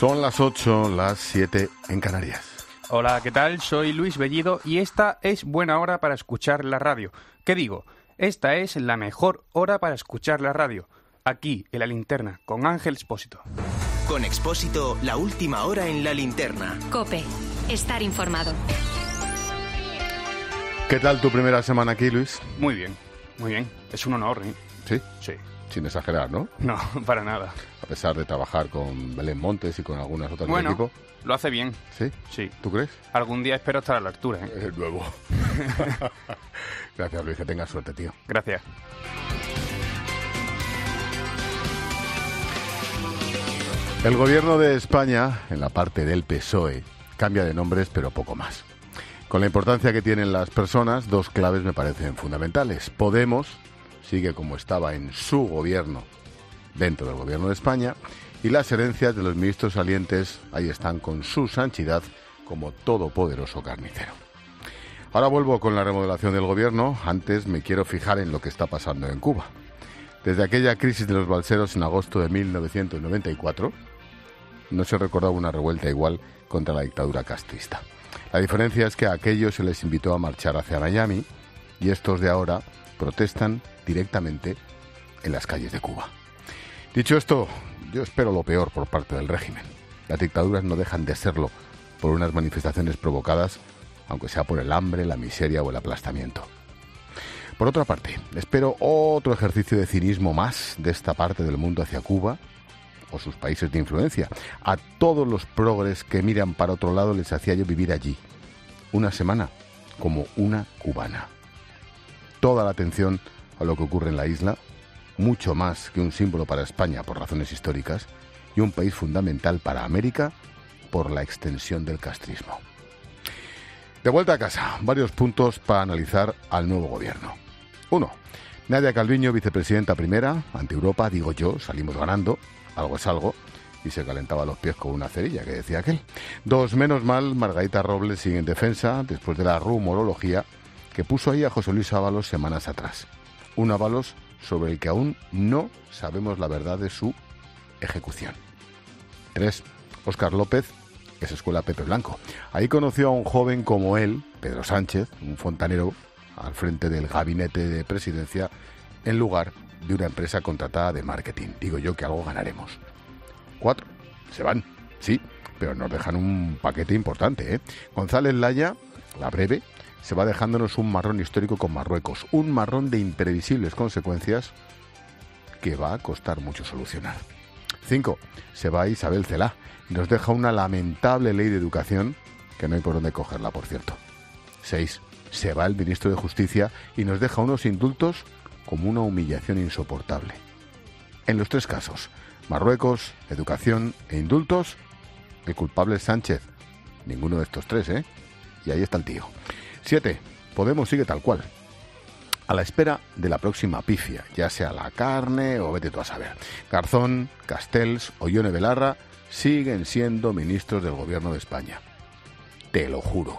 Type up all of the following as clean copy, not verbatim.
Son las 8, las 7 en Canarias. Hola, ¿qué tal? Soy Luis Bellido y esta es buena hora para escuchar la radio. ¿Qué digo? Esta es la mejor hora para escuchar la radio. Aquí, en La Linterna, con Ángel Expósito. Con Expósito, la última hora en La Linterna. COPE. Estar informado. ¿Qué tal tu primera semana aquí, Luis? Muy bien, muy bien. Es un honor, ¿eh? ¿Sí? Sí. Sin exagerar, ¿no? No, para nada. A pesar de trabajar con Belén Montes y con algunas otras del equipo. Bueno, lo hace bien. ¿Sí? Sí. ¿Tú crees? Algún día espero estar a la altura, ¿eh? El nuevo. Gracias, Luis. Que tengas suerte, tío. Gracias. El gobierno de España, en la parte del PSOE, cambia de nombres, pero poco más. Con la importancia que tienen las personas, dos claves me parecen fundamentales. Podemos sigue como estaba en su gobierno, dentro del gobierno de España, y las herencias de los ministros salientes ahí están con su santidad como todopoderoso carnicero. Ahora vuelvo con la remodelación del gobierno. Antes me quiero fijar en lo que está pasando en Cuba. Desde aquella crisis de los balseros en agosto de 1994, no se recordaba una revuelta igual contra la dictadura castrista. La diferencia es que a aquellos se les invitó a marchar hacia Miami y estos de ahora protestan directamente en las calles de Cuba. Dicho esto, yo espero lo peor por parte del régimen. Las dictaduras no dejan de serlo por unas manifestaciones provocadas, aunque sea por el hambre, la miseria o el aplastamiento. Por otra parte, espero otro ejercicio de cinismo más de esta parte del mundo hacia Cuba o sus países de influencia. A todos los progres que miran para otro lado les hacía yo vivir allí una semana como una cubana. Toda la atención a lo que ocurre en la isla, mucho más que un símbolo para España por razones históricas y un país fundamental para América por la extensión del castrismo. De vuelta a casa, varios puntos para analizar al nuevo gobierno. 1. Nadia Calviño, vicepresidenta primera, ante Europa, digo yo, salimos ganando, algo es algo, y se calentaba los pies con una cerilla, que decía aquel. 2. Menos mal, Margarita Robles sigue en defensa después de la rumorología que puso ahí a José Luis Ábalos semanas atrás. Un Ábalos sobre el que aún no sabemos la verdad de su ejecución. 3. Óscar López, es escuela Pepe Blanco. Ahí conoció a un joven como él, Pedro Sánchez, un fontanero, al frente del gabinete de presidencia, en lugar de una empresa contratada de marketing. Digo yo que algo ganaremos. 4. Se van, sí, pero nos dejan un paquete importante, ¿eh? González Laya, la breve, se va dejándonos un marrón histórico con Marruecos, un marrón de imprevisibles consecuencias que va a costar mucho solucionar. 5. Se va Isabel Celaá y nos deja una lamentable ley de educación que no hay por dónde cogerla, por cierto. 6. Se va el ministro de Justicia y nos deja unos indultos como una humillación insoportable. En los tres casos, Marruecos, educación e indultos, el culpable es Sánchez. Ninguno de estos tres, ¿eh? Y ahí está el tío. 7. Podemos sigue tal cual, a la espera de la próxima pifia, ya sea la carne o vete tú a saber. Garzón, Castells o Ione Belarra siguen siendo ministros del gobierno de España. Te lo juro.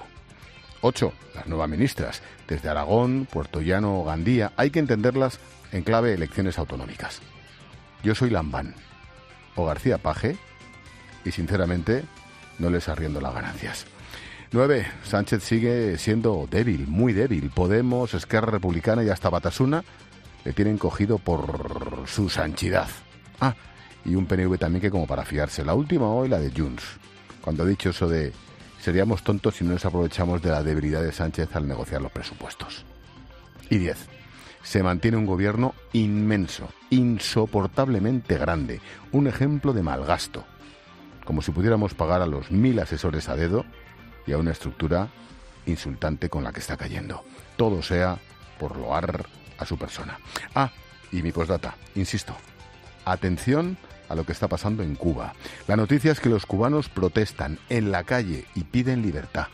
8. Las nuevas ministras, desde Aragón, Puertollano o Gandía, hay que entenderlas en clave elecciones autonómicas. Yo soy Lambán o García Paje y sinceramente no les arriendo las ganancias. 9. Sánchez sigue siendo débil, muy débil. Podemos, Esquerra Republicana y hasta Batasuna le tienen cogido por su sanchidad. Ah, y un PNV también que como para fiarse. La última hoy, la de Junts, cuando ha dicho eso de seríamos tontos si no nos aprovechamos de la debilidad de Sánchez al negociar los presupuestos. Y 10. Se mantiene un gobierno inmenso, insoportablemente grande, un ejemplo de malgasto, como si pudiéramos pagar a los 1000 asesores a dedo y a una estructura insultante con la que está cayendo. Todo sea por loar a su persona. Ah, y mi postdata, insisto, atención a lo que está pasando en Cuba. La noticia es que los cubanos protestan en la calle y piden libertad.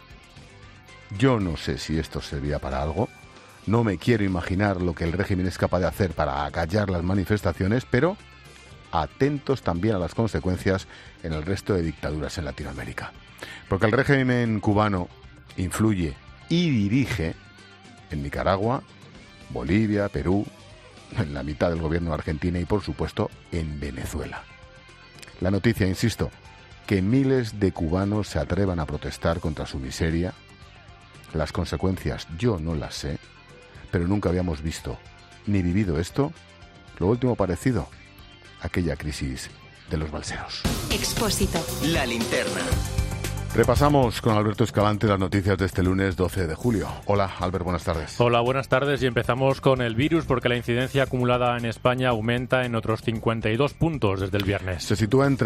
Yo no sé si esto servirá para algo, no me quiero imaginar lo que el régimen es capaz de hacer para acallar las manifestaciones, pero atentos también a las consecuencias en el resto de dictaduras en Latinoamérica. Porque el régimen cubano influye y dirige en Nicaragua, Bolivia, Perú, en la mitad del gobierno de Argentina y, por supuesto, en Venezuela. La noticia, insisto, que miles de cubanos se atrevan a protestar contra su miseria. Las consecuencias yo no las sé, pero nunca habíamos visto ni vivido esto. Lo último parecido, aquella crisis de los balseros. Expósito. La linterna. Repasamos con Alberto Escalante las noticias de este lunes 12 de julio. Hola, Albert, buenas tardes. Hola, buenas tardes y empezamos con el virus porque la incidencia acumulada en España aumenta en otros 52 puntos desde el viernes. Se sitúa en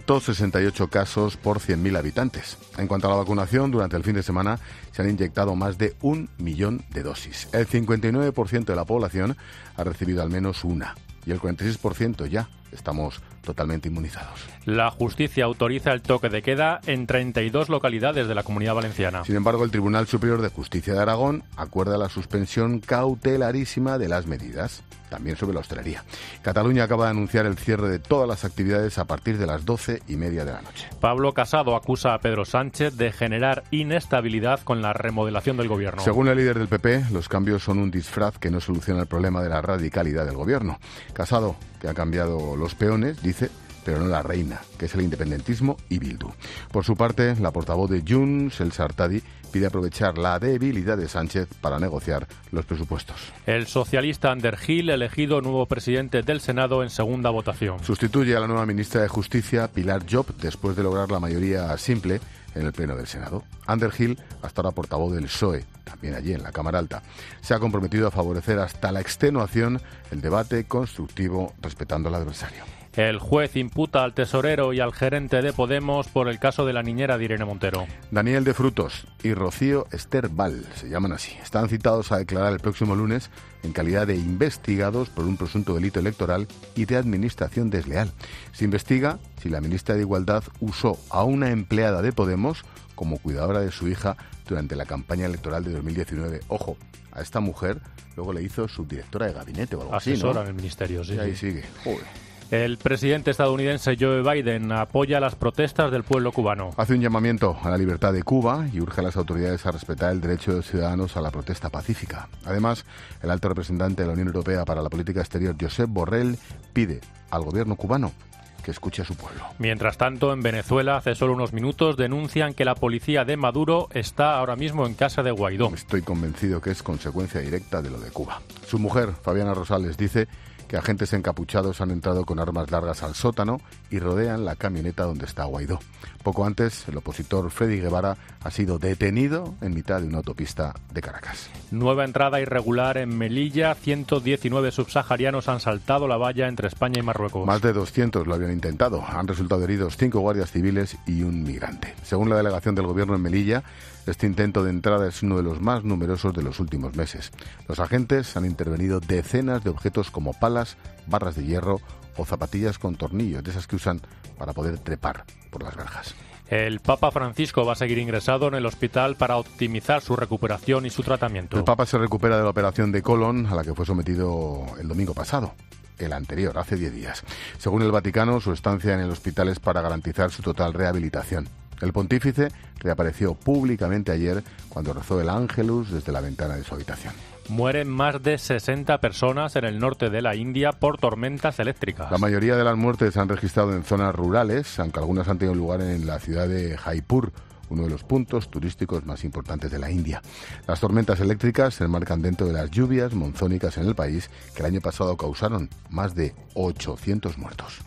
368 casos por 100.000 habitantes. En cuanto a la vacunación, durante el fin de semana se han inyectado más de 1 millón de dosis. El 59% de la población ha recibido al menos una y el 46% ya estamos totalmente inmunizados. La justicia autoriza el toque de queda en 32 localidades de la Comunidad Valenciana. Sin embargo, el Tribunal Superior de Justicia de Aragón acuerda la suspensión cautelarísima de las medidas, también sobre la hostelería. Cataluña acaba de anunciar el cierre de todas las actividades a partir de las 12:30 de la noche. Pablo Casado acusa a Pedro Sánchez de generar inestabilidad con la remodelación del gobierno. Según el líder del PP, los cambios son un disfraz que no soluciona el problema de la radicalidad del gobierno. Casado, que ha cambiado los peones, dice, pero no la reina, que es el independentismo y Bildu. Por su parte, la portavoz de Junts, Elsa Artadi, pide aprovechar la debilidad de Sánchez para negociar los presupuestos. El socialista Ander Gil, elegido nuevo presidente del Senado en segunda votación. Sustituye a la nueva ministra de Justicia, Pilar Job, después de lograr la mayoría simple en el Pleno del Senado. Ander Gil, hasta ahora portavoz del PSOE, también allí en la Cámara Alta, se ha comprometido a favorecer hasta la extenuación el debate constructivo respetando al adversario. El juez imputa al tesorero y al gerente de Podemos por el caso de la niñera de Irene Montero. Daniel de Frutos y Rocío Esther Val, se llaman así, están citados a declarar el próximo lunes en calidad de investigados por un presunto delito electoral y de administración desleal. Se investiga si la ministra de Igualdad usó a una empleada de Podemos como cuidadora de su hija durante la campaña electoral de 2019. Ojo, a esta mujer luego le hizo subdirectora de gabinete o algo así, ¿no? Asesora en el ministerio, sí. Y ahí sigue. Joder. El presidente estadounidense Joe Biden apoya las protestas del pueblo cubano. Hace un llamamiento a la libertad de Cuba y urge a las autoridades a respetar el derecho de los ciudadanos a la protesta pacífica. Además, el alto representante de la Unión Europea para la Política Exterior, Josep Borrell, pide al gobierno cubano que escuche a su pueblo. Mientras tanto, en Venezuela, hace solo unos minutos, denuncian que la policía de Maduro está ahora mismo en casa de Guaidó. Estoy convencido que es consecuencia directa de lo de Cuba. Su mujer, Fabiana Rosales, dice que agentes encapuchados han entrado con armas largas al sótano y rodean la camioneta donde está Guaidó. Poco antes, el opositor Freddy Guevara ha sido detenido en mitad de una autopista de Caracas. Nueva entrada irregular en Melilla. 119 subsaharianos han saltado la valla entre España y Marruecos. Más de 200 lo habían intentado. Han resultado heridos 5 guardias civiles y un migrante. Según la delegación del gobierno en Melilla, este intento de entrada es uno de los más numerosos de los últimos meses. Los agentes han intervenido decenas de objetos como palas, barras de hierro o zapatillas con tornillos, de esas que usan para poder trepar por las verjas. El Papa Francisco va a seguir ingresado en el hospital para optimizar su recuperación y su tratamiento. El Papa se recupera de la operación de colon a la que fue sometido el domingo pasado. El anterior, hace 10 días. Según el Vaticano, su estancia en el hospital es para garantizar su total rehabilitación. El pontífice reapareció públicamente ayer cuando rezó el Ángelus desde la ventana de su habitación. Mueren más de 60 personas en el norte de la India por tormentas eléctricas. La mayoría de las muertes se han registrado en zonas rurales, aunque algunas han tenido lugar en la ciudad de Jaipur, uno de los puntos turísticos más importantes de la India. Las tormentas eléctricas se enmarcan dentro de las lluvias monzónicas en el país, que el año pasado causaron más de 800 muertos.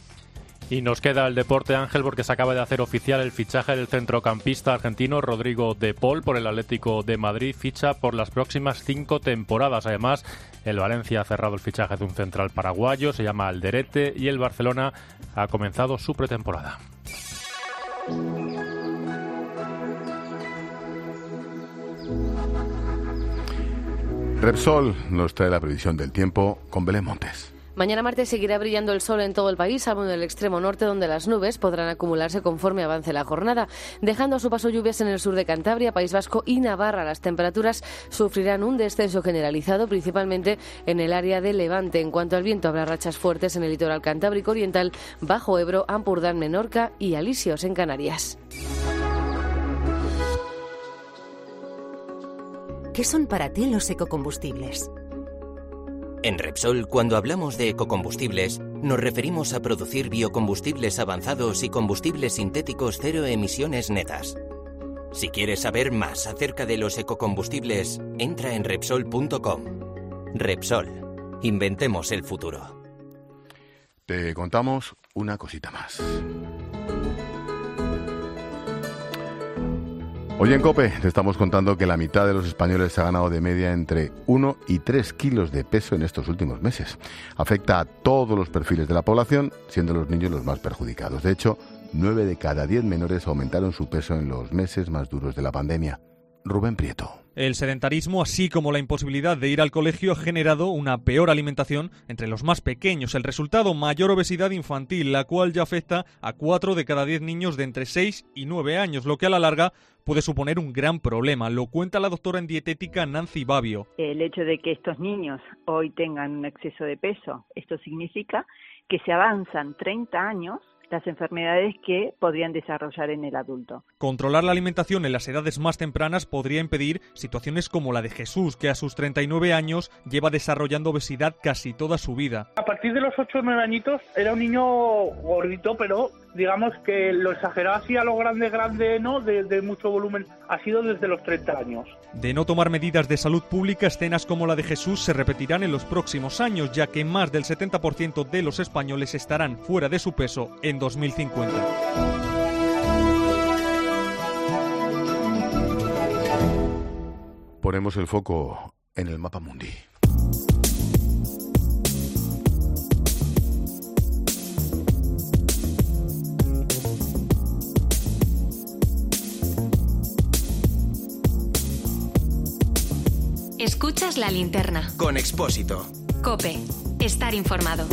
Y nos queda el deporte, Ángel, porque se acaba de hacer oficial el fichaje del centrocampista argentino Rodrigo de Paul por el Atlético de Madrid. Ficha por las próximas 5 temporadas. Además, el Valencia ha cerrado el fichaje de un central paraguayo, se llama Alderete, y el Barcelona ha comenzado su pretemporada. Repsol nos trae la previsión del tiempo con Belén Montes. Mañana martes seguirá brillando el sol en todo el país, salvo en el extremo norte, donde las nubes podrán acumularse conforme avance la jornada, dejando a su paso lluvias en el sur de Cantabria, País Vasco y Navarra. Las temperaturas sufrirán un descenso generalizado, principalmente en el área de Levante. En cuanto al viento, habrá rachas fuertes en el litoral cantábrico oriental, Bajo Ebro, Ampurdán, Menorca y Alisios en Canarias. ¿Qué son para ti los ecocombustibles? En Repsol, cuando hablamos de ecocombustibles, nos referimos a producir biocombustibles avanzados y combustibles sintéticos cero emisiones netas. Si quieres saber más acerca de los ecocombustibles, entra en Repsol.com. Repsol. Inventemos el futuro. Te contamos una cosita más. Hoy en COPE te estamos contando que la mitad de los españoles ha ganado de media entre 1 y 3 kilos de peso en estos últimos meses. Afecta a todos los perfiles de la población, siendo los niños los más perjudicados. De hecho, 9 de cada 10 menores aumentaron su peso en los meses más duros de la pandemia. Rubén Prieto. El sedentarismo, así como la imposibilidad de ir al colegio, ha generado una peor alimentación entre los más pequeños. El resultado, mayor obesidad infantil, la cual ya afecta a 4 de cada 10 niños de entre 6 y 9 años, lo que a la larga puede suponer un gran problema. Lo cuenta la doctora en dietética Nancy Babio. El hecho de que estos niños hoy tengan un exceso de peso, esto significa que se avanzan 30 años las enfermedades que podrían desarrollar en el adulto. Controlar la alimentación en las edades más tempranas podría impedir situaciones como la de Jesús, que a sus 39 años lleva desarrollando obesidad casi toda su vida. A partir de los 8 o 9 añitos era un niño gordito, pero digamos que lo exageraba así a lo grande, ¿no? De mucho volumen. Ha sido desde los 30 años. De no tomar medidas de salud pública, escenas como la de Jesús se repetirán en los próximos años, ya que más del 70% de los españoles estarán fuera de su peso en 2050. Ponemos el foco en el mapa mundi. Escuchas la linterna. Con Expósito. COPE. Estar informado.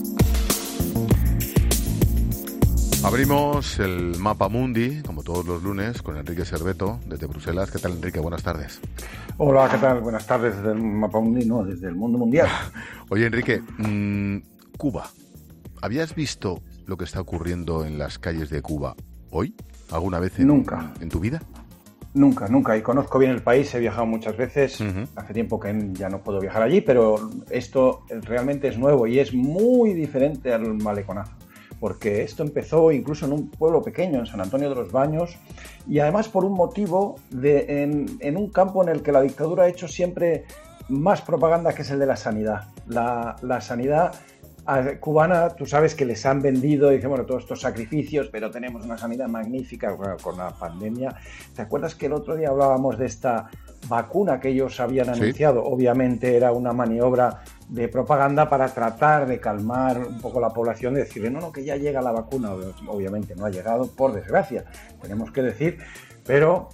Abrimos el mapa mundi, como todos los lunes, con Enrique Serveto, desde Bruselas. ¿Qué tal, Enrique? Buenas tardes. Hola, ¿qué tal? Buenas tardes desde el mapa mundi, no, desde el mundo mundial. Oye, Enrique, Cuba. ¿Habías visto lo que está ocurriendo en las calles de Cuba hoy? ¿Alguna vez Nunca. en tu vida? Nunca. Y conozco bien el país, he viajado muchas veces. Hace tiempo que ya no puedo viajar allí, pero esto realmente es nuevo y es muy diferente al maleconazo. Porque esto empezó incluso en un pueblo pequeño, en San Antonio de los Baños, y además por un motivo en un campo en el que la dictadura ha hecho siempre más propaganda, que es el de la sanidad. La sanidad cubana, tú sabes que les han vendido, dicen, bueno, todos estos sacrificios, pero tenemos una sanidad magnífica con la pandemia. ¿Te acuerdas que el otro día hablábamos de esta vacuna que ellos habían anunciado? Sí. Obviamente era una maniobra de propaganda para tratar de calmar un poco la población, de decirle, no, que ya llega la vacuna. Obviamente no ha llegado, por desgracia, tenemos que decir, pero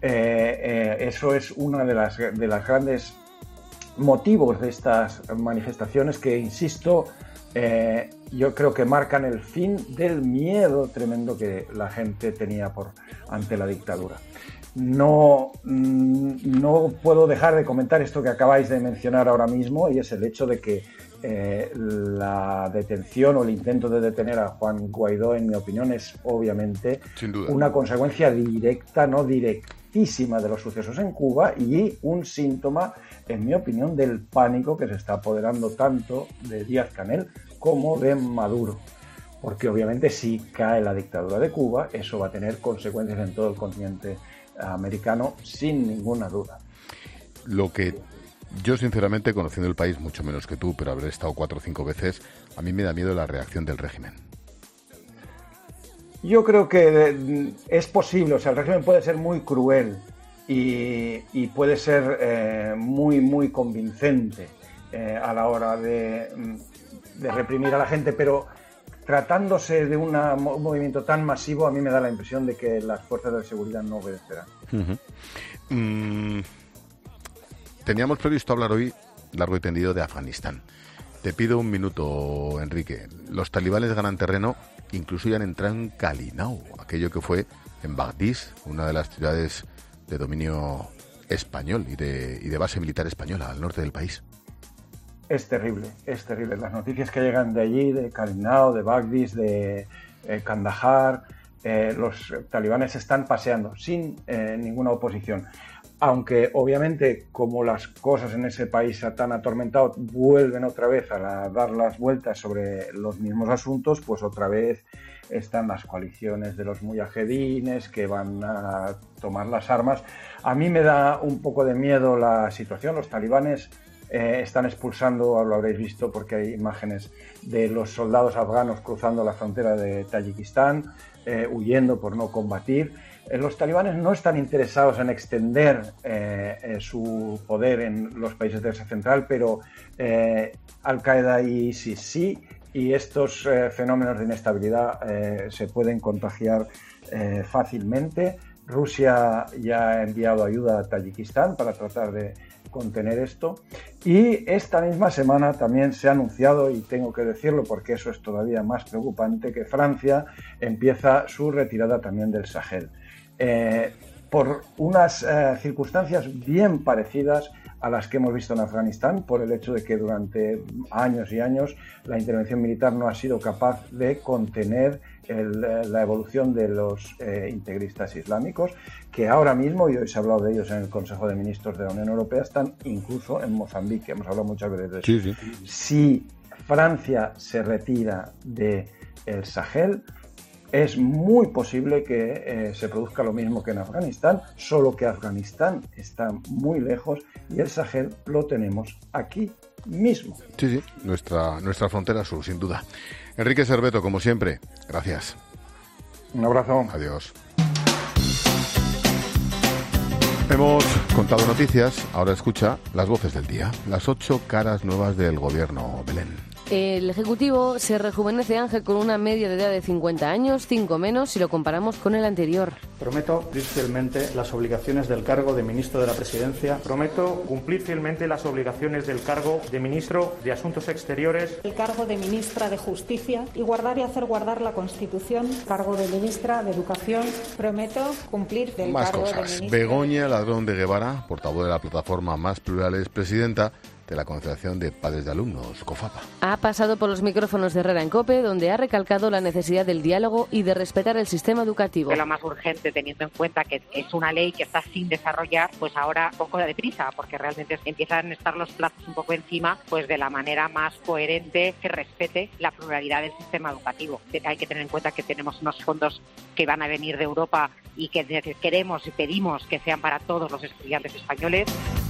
eso es una de las grandes motivos de estas manifestaciones que, insisto, yo creo que marcan el fin del miedo tremendo que la gente tenía ante la dictadura. No puedo dejar de comentar esto que acabáis de mencionar ahora mismo, y es el hecho de que la detención o el intento de detener a Juan Guaidó, en mi opinión, es obviamente una consecuencia directa, no directísima, de los sucesos en Cuba, y un síntoma, en mi opinión, del pánico que se está apoderando tanto de Díaz-Canel como de Maduro. Porque obviamente si cae la dictadura de Cuba, eso va a tener consecuencias en todo el continente americano, sin ninguna duda. Lo que yo, sinceramente, conociendo el país mucho menos que tú, pero habré estado 4 o 5 veces, a mí me da miedo la reacción del régimen. Yo creo que es posible, o sea, el régimen puede ser muy cruel y puede ser muy convincente a la hora de reprimir a la gente, pero tratándose de un movimiento tan masivo, a mí me da la impresión de que las fuerzas de seguridad no obedecerán. Teníamos previsto hablar hoy, largo y tendido, de Afganistán. Te pido un minuto, Enrique. Los talibanes ganan terreno, incluso ya han entrado en Kalinau, aquello que fue en Bagdís, una de las ciudades de dominio español y de base militar española al norte del país. Es terrible. Las noticias que llegan de allí, de Kalinau, de Bagdís, de Kandahar, los talibanes están paseando sin ninguna oposición. aunque obviamente como las cosas en ese país tan atormentado vuelven otra vez a dar las vueltas sobre los mismos asuntos, pues otra vez están las coaliciones de los mujahedines que van a tomar las armas. A mí me da un poco de miedo la situación. Los talibanes están expulsando, lo habréis visto porque hay imágenes de los soldados afganos cruzando la frontera de Tayikistán, huyendo por no combatir. Los talibanes no están interesados en extender su poder en los países de Asia Central, pero Al-Qaeda y ISIS sí, y estos fenómenos de inestabilidad se pueden contagiar fácilmente. Rusia ya ha enviado ayuda a Tayikistán para tratar de contener esto, y esta misma semana también se ha anunciado, y tengo que decirlo porque eso es todavía más preocupante, que Francia empieza su retirada también del Sahel. Por unas circunstancias bien parecidas a las que hemos visto en Afganistán, por el hecho de que durante años y años la intervención militar no ha sido capaz de contener la evolución de los integristas islámicos, que ahora mismo, y hoy se ha hablado de ellos en el Consejo de Ministros de la Unión Europea, están incluso en Mozambique. Hemos hablado muchas veces de eso. Sí, sí. Si Francia se retira del Sahel, es muy posible que se produzca lo mismo que en Afganistán, solo que Afganistán está muy lejos y el Sahel lo tenemos aquí mismo. Sí, sí, nuestra frontera sur, sin duda. Enrique Serveto, como siempre, gracias. Un abrazo. Adiós. Hemos contado noticias, ahora escucha las voces del día, las 8 caras nuevas del gobierno. Belén. El Ejecutivo se rejuvenece, Ángel, con una media de edad de 50 años, 5 menos si lo comparamos con el anterior. Prometo cumplir fielmente las obligaciones del cargo de Ministro de la Presidencia. Prometo cumplir fielmente las obligaciones del cargo de Ministro de Asuntos Exteriores. El cargo de Ministra de Justicia y guardar y hacer guardar la Constitución. Cargo de Ministra de Educación. Prometo cumplir del Más cargo cosas. de Ministra. Begoña Ladrón de Guevara, portavoz de la plataforma Más Plurales, presidenta de la Confederación de Padres de Alumnos, COFAPA. Ha pasado por los micrófonos de Herrera en COPE, donde ha recalcado la necesidad del diálogo y de respetar el sistema educativo. Es lo más urgente, teniendo en cuenta que es una ley que está sin desarrollar, pues ahora un poco de prisa, porque realmente empiezan a estar los plazos un poco encima, pues de la manera más coherente, que respete la pluralidad del sistema educativo. Hay que tener en cuenta que tenemos unos fondos que van a venir de Europa y que queremos y pedimos que sean para todos los estudiantes españoles.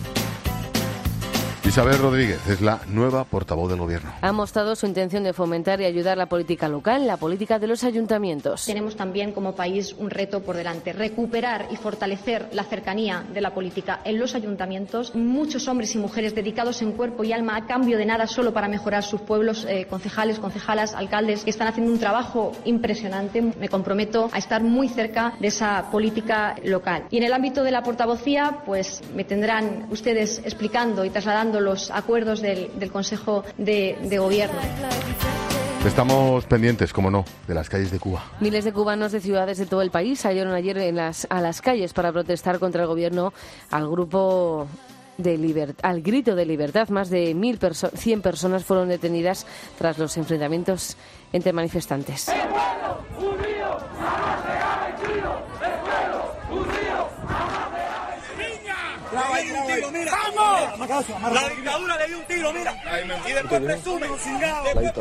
Isabel Rodríguez es la nueva portavoz del Gobierno. Ha mostrado su intención de fomentar y ayudar la política local, la política de los ayuntamientos. Tenemos también como país un reto por delante, recuperar y fortalecer la cercanía de la política en los ayuntamientos. Muchos hombres y mujeres dedicados en cuerpo y alma a cambio de nada solo para mejorar sus pueblos, concejales, concejalas, alcaldes, que están haciendo un trabajo impresionante. Me comprometo a estar muy cerca de esa política local. Y en el ámbito de la portavocía, pues me tendrán ustedes explicando y trasladando los acuerdos del Consejo de Gobierno. Estamos pendientes, como no, de las calles de Cuba. Miles de cubanos de ciudades de todo el país salieron ayer a las calles para protestar contra el Gobierno al grito de libertad. Más de 100 personas fueron detenidas tras los enfrentamientos entre manifestantes. ¡El pueblo unido jamás será vencido! ¡El pueblo unido jamás será vencido! ¡Niña! ¡Vamos! La dictadura le dio un tiro, mira. Y después presume, cingado.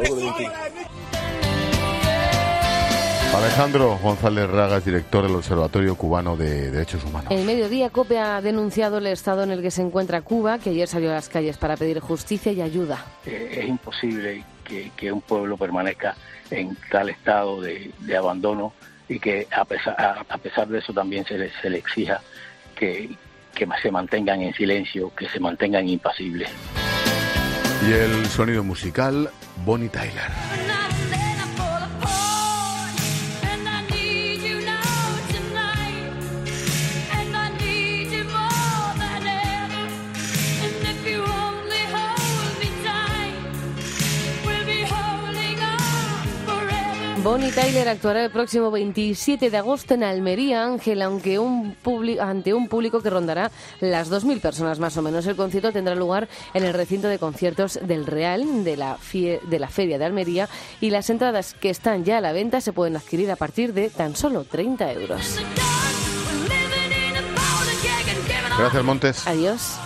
Alejandro González Ragas, director del Observatorio Cubano de Derechos Humanos. El mediodía, COPE ha denunciado el estado en el que se encuentra Cuba, que ayer salió a las calles para pedir justicia y ayuda. Es imposible que un pueblo permanezca en tal estado de abandono y que a pesar de eso también se le exija que se mantengan en silencio, que se mantengan impasibles. Y el sonido musical, Bonnie Tyler. Bonnie Tyler actuará el próximo 27 de agosto en Almería, Ángel, ante un público que rondará las 2.000 personas más o menos. El concierto tendrá lugar en el recinto de conciertos del Real de la Feria de Almería, y las entradas que están ya a la venta se pueden adquirir a partir de tan solo 30 euros. Gracias, Montes. Adiós.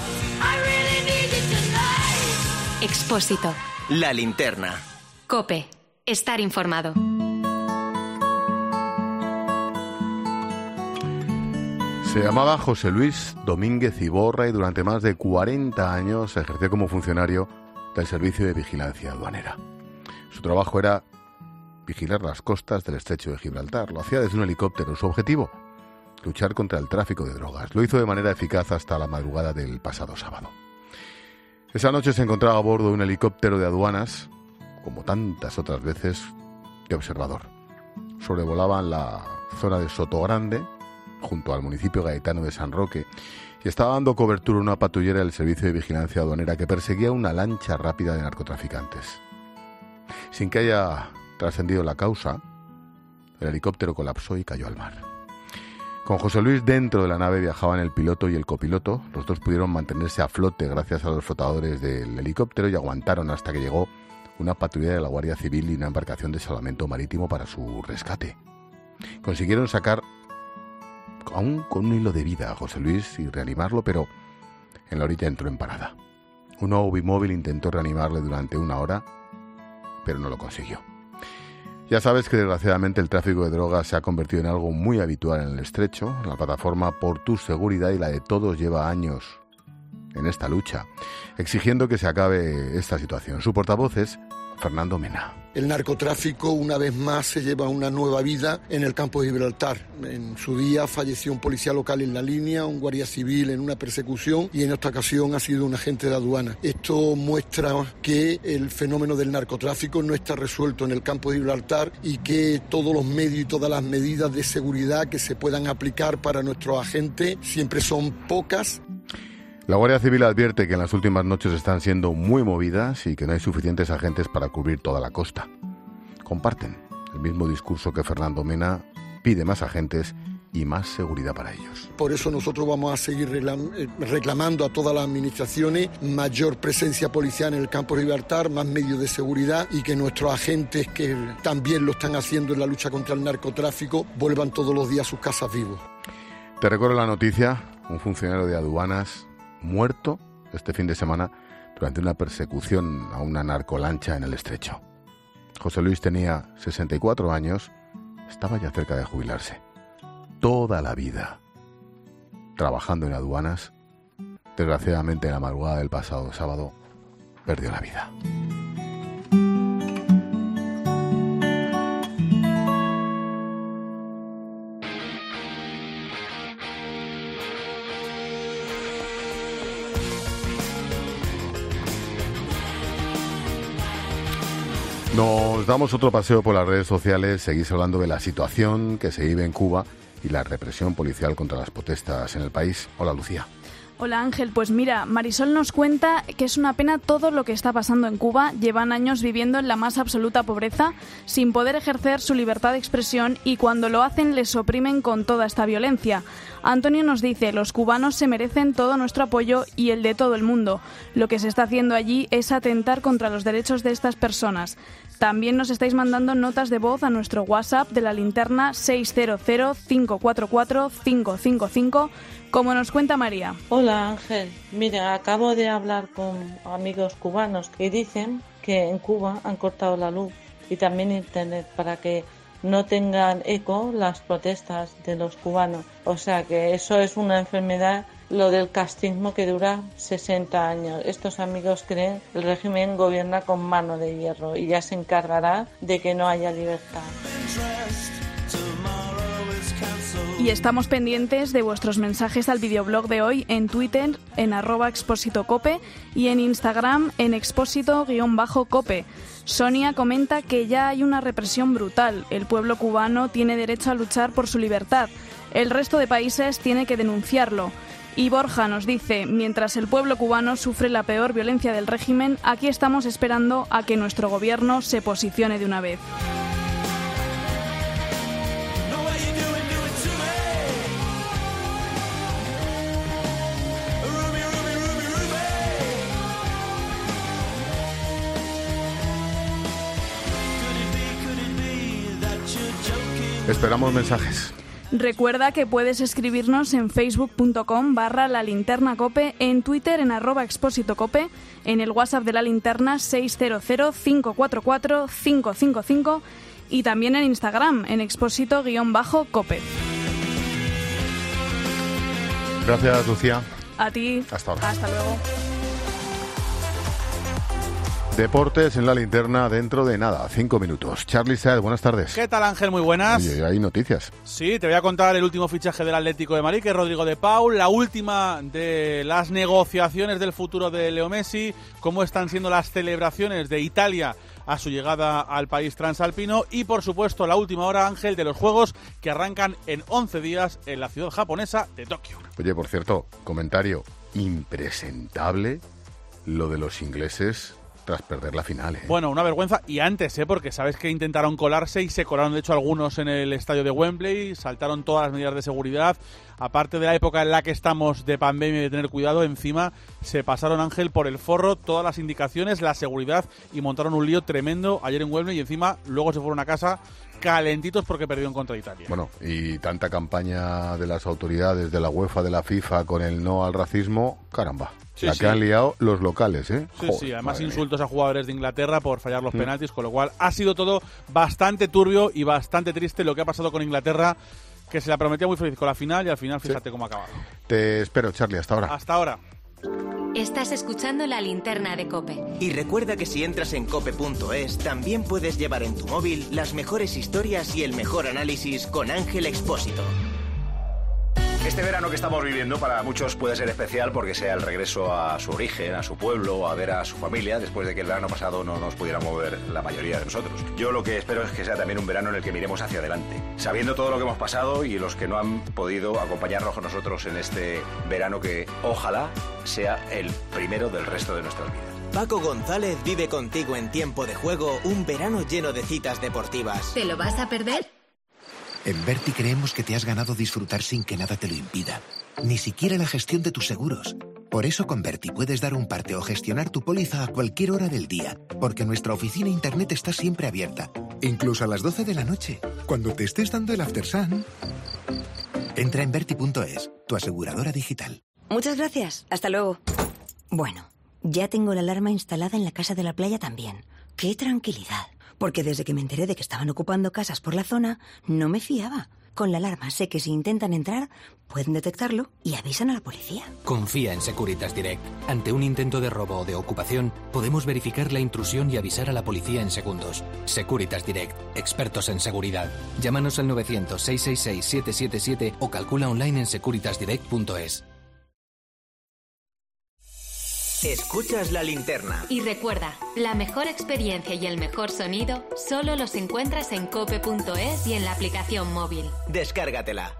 Expósito. La linterna. COPE. Estar informado. Se llamaba José Luis Domínguez Iborra y durante más de 40 años ejerció como funcionario del Servicio de Vigilancia Aduanera. Su trabajo era vigilar las costas del estrecho de Gibraltar. Lo hacía desde un helicóptero. Su objetivo, luchar contra el tráfico de drogas. Lo hizo de manera eficaz hasta la madrugada del pasado sábado. Esa noche se encontraba a bordo de un helicóptero de aduanas, como tantas otras veces, de observador. Sobrevolaban la zona de Sotogrande, junto al municipio gaditano de San Roque, y estaba dando cobertura a una patrullera del Servicio de Vigilancia Aduanera que perseguía una lancha rápida de narcotraficantes. Sin que haya trascendido la causa, el helicóptero colapsó y cayó al mar. Con José Luis dentro de la nave viajaban el piloto y el copiloto. Los dos pudieron mantenerse a flote gracias a los flotadores del helicóptero y aguantaron hasta que llegó una patrulla de la Guardia Civil y una embarcación de salvamento marítimo para su rescate. Consiguieron sacar aún con un hilo de vida a José Luis y reanimarlo, pero en la orilla entró en parada. Un móvil intentó reanimarle durante 1 hora, pero no lo consiguió. Ya sabes que desgraciadamente el tráfico de drogas se ha convertido en algo muy habitual en el estrecho. La plataforma Por tu Seguridad y la de todos lleva años en esta lucha, exigiendo que se acabe esta situación. Su portavoz es Fernando Mena. El narcotráfico una vez más se lleva una nueva vida en el campo de Gibraltar. En su día falleció un policía local en la línea, un guardia civil en una persecución y en esta ocasión ha sido un agente de aduana. Esto muestra que el fenómeno del narcotráfico no está resuelto en el campo de Gibraltar y que todos los medios y todas las medidas de seguridad que se puedan aplicar para nuestros agentes siempre son pocas. La Guardia Civil advierte que en las últimas noches están siendo muy movidas y que no hay suficientes agentes para cubrir toda la costa. Comparten el mismo discurso que Fernando Mena, pide más agentes y más seguridad para ellos. Por eso nosotros vamos a seguir reclamando a todas las administraciones mayor presencia policial en el campo de Gibraltar, más medios de seguridad y que nuestros agentes, que también lo están haciendo en la lucha contra el narcotráfico, vuelvan todos los días a sus casas vivos. Te recuerdo la noticia, un funcionario de aduanas muerto este fin de semana durante una persecución a una narcolancha en el estrecho. José Luis tenía 64 años, estaba ya cerca de jubilarse. Toda la vida trabajando en aduanas, desgraciadamente en la madrugada del pasado sábado perdió la vida. Nos damos otro paseo por las redes sociales, seguís hablando de la situación que se vive en Cuba y la represión policial contra las protestas en el país. Hola, Lucía. Hola Ángel, pues mira, Marisol nos cuenta que es una pena todo lo que está pasando en Cuba. Llevan años viviendo en la más absoluta pobreza, sin poder ejercer su libertad de expresión y cuando lo hacen les oprimen con toda esta violencia. Antonio nos dice, los cubanos se merecen todo nuestro apoyo y el de todo el mundo. Lo que se está haciendo allí es atentar contra los derechos de estas personas. También nos estáis mandando notas de voz a nuestro WhatsApp de la linterna 600-544-555, como nos cuenta María. Hola Ángel, mira, acabo de hablar con amigos cubanos que dicen que en Cuba han cortado la luz y también internet para que no tengan eco las protestas de los cubanos. O sea que eso es una enfermedad, lo del castismo que dura 60 años. Estos amigos creen que el régimen gobierna con mano de hierro y ya se encargará de que no haya libertad. Y estamos pendientes de vuestros mensajes al videoblog de hoy en Twitter en @expósitocope y en Instagram en expósito_cope. Sonia comenta que ya hay una represión brutal. El pueblo cubano tiene derecho a luchar por su libertad. El resto de países tiene que denunciarlo. Y Borja nos dice, mientras el pueblo cubano sufre la peor violencia del régimen, aquí estamos esperando a que nuestro gobierno se posicione de una vez. Esperamos mensajes. Recuerda que puedes escribirnos en facebook.com/lalinternacope, en Twitter en @expósitocope, en el WhatsApp de La Linterna 600-544-555 y también en Instagram en expósito_cope. Gracias, Lucía. A ti. Hasta ahora. Hasta luego. Deportes en La Linterna dentro de nada, 5 minutos. Charly Saez, buenas tardes. ¿Qué tal, Ángel? Muy buenas. Oye, hay noticias. Sí, te voy a contar el último fichaje del Atlético de Madrid, que es Rodrigo de Paul, la última de las negociaciones del futuro de Leo Messi, cómo están siendo las celebraciones de Italia a su llegada al país transalpino y, por supuesto, la última hora, Ángel, de los Juegos que arrancan en 11 días en la ciudad japonesa de Tokio. Oye, por cierto, comentario impresentable lo de los ingleses tras perder la final. Bueno, una vergüenza. Y antes, porque sabes que intentaron colarse y se colaron, de hecho, algunos en el estadio de Wembley, saltaron todas las medidas de seguridad. Aparte de la época en la que estamos de pandemia y de tener cuidado, encima se pasaron, Ángel, por el forro todas las indicaciones, la seguridad, y montaron un lío tremendo ayer en Wembley y encima luego se fueron a casa calentitos porque perdieron contra Italia. Bueno, y tanta campaña de las autoridades de la UEFA, de la FIFA con el no al racismo, caramba. Sí, la que han liado los locales, ¿eh? Sí, Joder, sí, además madre insultos a jugadores de Inglaterra por fallar los penaltis, con lo cual ha sido todo bastante turbio y bastante triste lo que ha pasado con Inglaterra, que se la prometía muy feliz con la final y al final fíjate cómo ha acabado. Te espero, Charly, hasta ahora. Hasta ahora. Estás escuchando La Linterna de COPE. Y recuerda que si entras en cope.es, también puedes llevar en tu móvil las mejores historias y el mejor análisis con Ángel Expósito. Este verano que estamos viviendo para muchos puede ser especial porque sea el regreso a su origen, a su pueblo, a ver a su familia, después de que el verano pasado no nos pudiera mover la mayoría de nosotros. Yo lo que espero es que sea también un verano en el que miremos hacia adelante, sabiendo todo lo que hemos pasado y los que no han podido acompañarnos con nosotros en este verano que ojalá sea el primero del resto de nuestras vidas. Paco González vive contigo en Tiempo de Juego un verano lleno de citas deportivas. ¿Te lo vas a perder? En Berti creemos que te has ganado disfrutar sin que nada te lo impida, ni siquiera la gestión de tus seguros. Por eso con Berti puedes dar un parte o gestionar tu póliza a cualquier hora del día, porque nuestra oficina internet está siempre abierta, incluso a las 12 de la noche, cuando te estés dando el after sun. Entra en Berti.es, tu aseguradora digital. Muchas gracias, hasta luego. Bueno, ya tengo la alarma instalada en la casa de la playa también. ¡Qué tranquilidad! Porque desde que me enteré de que estaban ocupando casas por la zona, no me fiaba. Con la alarma sé que si intentan entrar, pueden detectarlo y avisan a la policía. Confía en Securitas Direct. Ante un intento de robo o de ocupación, podemos verificar la intrusión y avisar a la policía en segundos. Securitas Direct, expertos en seguridad. Llámanos al 900-666-777 o calcula online en securitasdirect.es. Escuchas La Linterna. Y recuerda, la mejor experiencia y el mejor sonido solo los encuentras en cope.es y en la aplicación móvil. Descárgatela.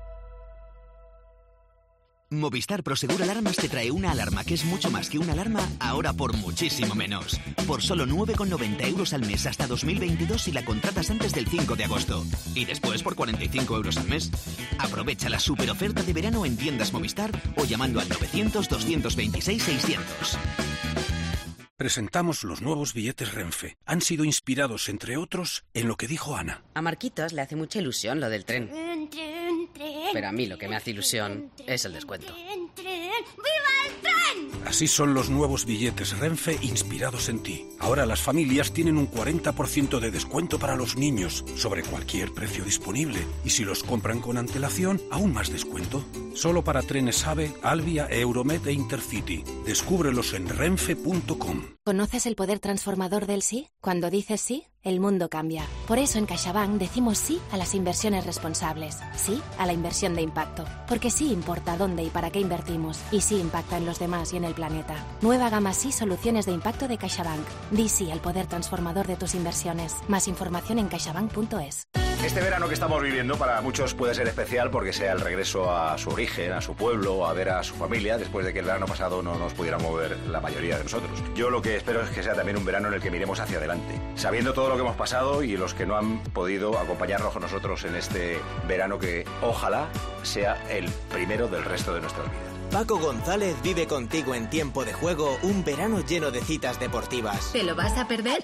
Movistar Prosegur Alarmas te trae una alarma que es mucho más que una alarma, ahora por muchísimo menos. Por solo 9,90 euros al mes hasta 2022 si la contratas antes del 5 de agosto. Y después por 45 euros al mes. Aprovecha la super oferta de verano en tiendas Movistar o llamando al 900-226-600. Presentamos los nuevos billetes Renfe. Han sido inspirados, entre otros, en lo que dijo Ana. A Marquitos le hace mucha ilusión lo del tren. Pero a mí lo que me hace ilusión es el descuento. ¡Viva el tren! Así son los nuevos billetes Renfe inspirados en ti. Ahora las familias tienen un 40% de descuento para los niños sobre cualquier precio disponible. Y si los compran con antelación, aún más descuento. Solo para trenes AVE, Alvia, Euromed e Intercity. Descúbrelos en renfe.com. ¿Conoces el poder transformador del sí? Cuando dices sí, el mundo cambia. Por eso en CaixaBank decimos sí a las inversiones responsables, sí a la inversión de impacto. Porque sí importa dónde y para qué invertimos, y sí impacta en los demás y en el planeta. Nueva gama sí soluciones de impacto de CaixaBank. Di sí al poder transformador de tus inversiones. Más información en caixabank.es. Este verano que estamos viviendo para muchos puede ser especial porque sea el regreso a su origen, a su pueblo, a ver a su familia, después de que el verano pasado no nos pudiera mover la mayoría de nosotros. Yo lo que espero es que sea también un verano en el que miremos hacia adelante, sabiendo todo lo que hemos pasado y los que no han podido acompañarnos con nosotros en este verano que ojalá sea el primero del resto de nuestras vidas. Paco González vive contigo en Tiempo de Juego un verano lleno de citas deportivas. ¿Te lo vas a perder?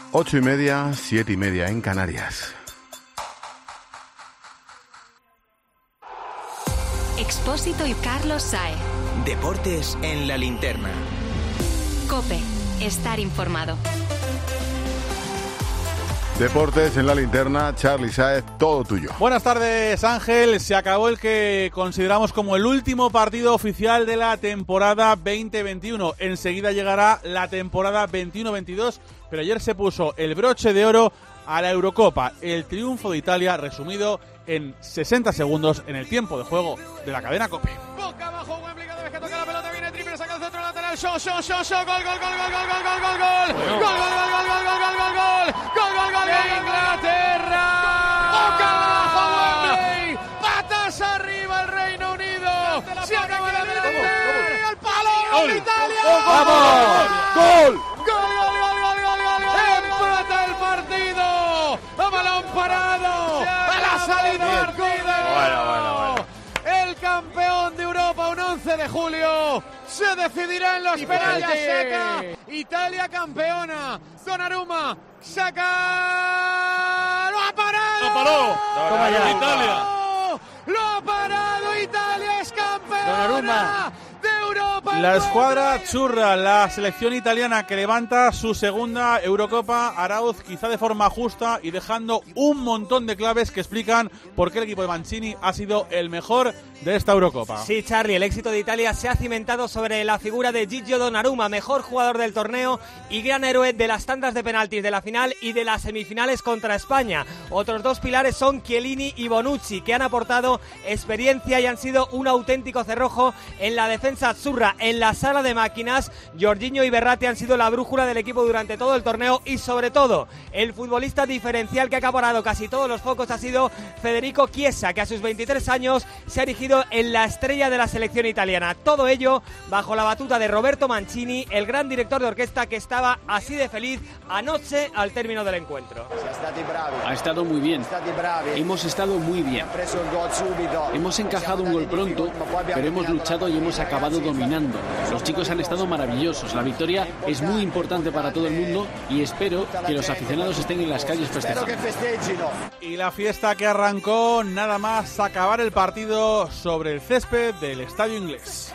8:30, 7:30 en Canarias. Expósito y Carlos Saez. Deportes en la linterna. COPE. Estar informado. Deportes en la linterna, Charly Saez, todo tuyo. Buenas tardes, Ángel. Se acabó el que consideramos como el último partido oficial de la temporada 2021. Enseguida llegará la temporada 21-22, pero ayer se puso el broche de oro a la Eurocopa. El triunfo de Italia resumido en 60 segundos en el tiempo de juego de la cadena COPE. Boca abajo, Wembley, cada vez que toca la pelota viene triple, saca el centro lateral, gol, gol, Inglaterra, boca abajo, Wembley, patas arriba el Reino Unido, se acaba de meter al palo de Italia, ¡vamos! ¡Gol! Empata el partido, a balón parado, a la salida del partido. Bueno. El campeón de Europa, un 11 de julio, se decidirá en los penaltis. Saca Italia campeona. Donnarumma saca. ¡Lo ha parado! ¡Lo paró! ¡Toma ya! ¡Italia! ¡Lo ha parado! ¡Italia es campeona de Europa! La escuadra churra, la selección italiana que levanta su segunda Eurocopa, Arauz quizá de forma justa y dejando un montón de claves que explican por qué el equipo de Mancini ha sido el mejor de esta Eurocopa. Sí, Charly, el éxito de Italia se ha cimentado sobre la figura de Gigio Donnarumma, mejor jugador del torneo y gran héroe de las tandas de penaltis de la final y de las semifinales contra España. Otros dos pilares son Chiellini y Bonucci, que han aportado experiencia y han sido un auténtico cerrojo en la defensa azzurra. En la sala de máquinas, Jorginho y Verratti han sido la brújula del equipo durante todo el torneo y sobre todo el futbolista diferencial que ha acaparado casi todos los focos ha sido Federico Chiesa, que a sus 23 años se ha erigido en la estrella de la selección italiana. Todo ello bajo la batuta de Roberto Mancini, el gran director de orquesta que estaba así de feliz anoche al término del encuentro. Ha estado muy bien. Hemos estado muy bien. Hemos encajado un gol pronto, pero hemos luchado y hemos acabado dominando. Los chicos han estado maravillosos. La victoria es muy importante para todo el mundo y espero que los aficionados estén en las calles festejando. Y la fiesta que arrancó nada más acabar el partido sobre el césped del estadio inglés.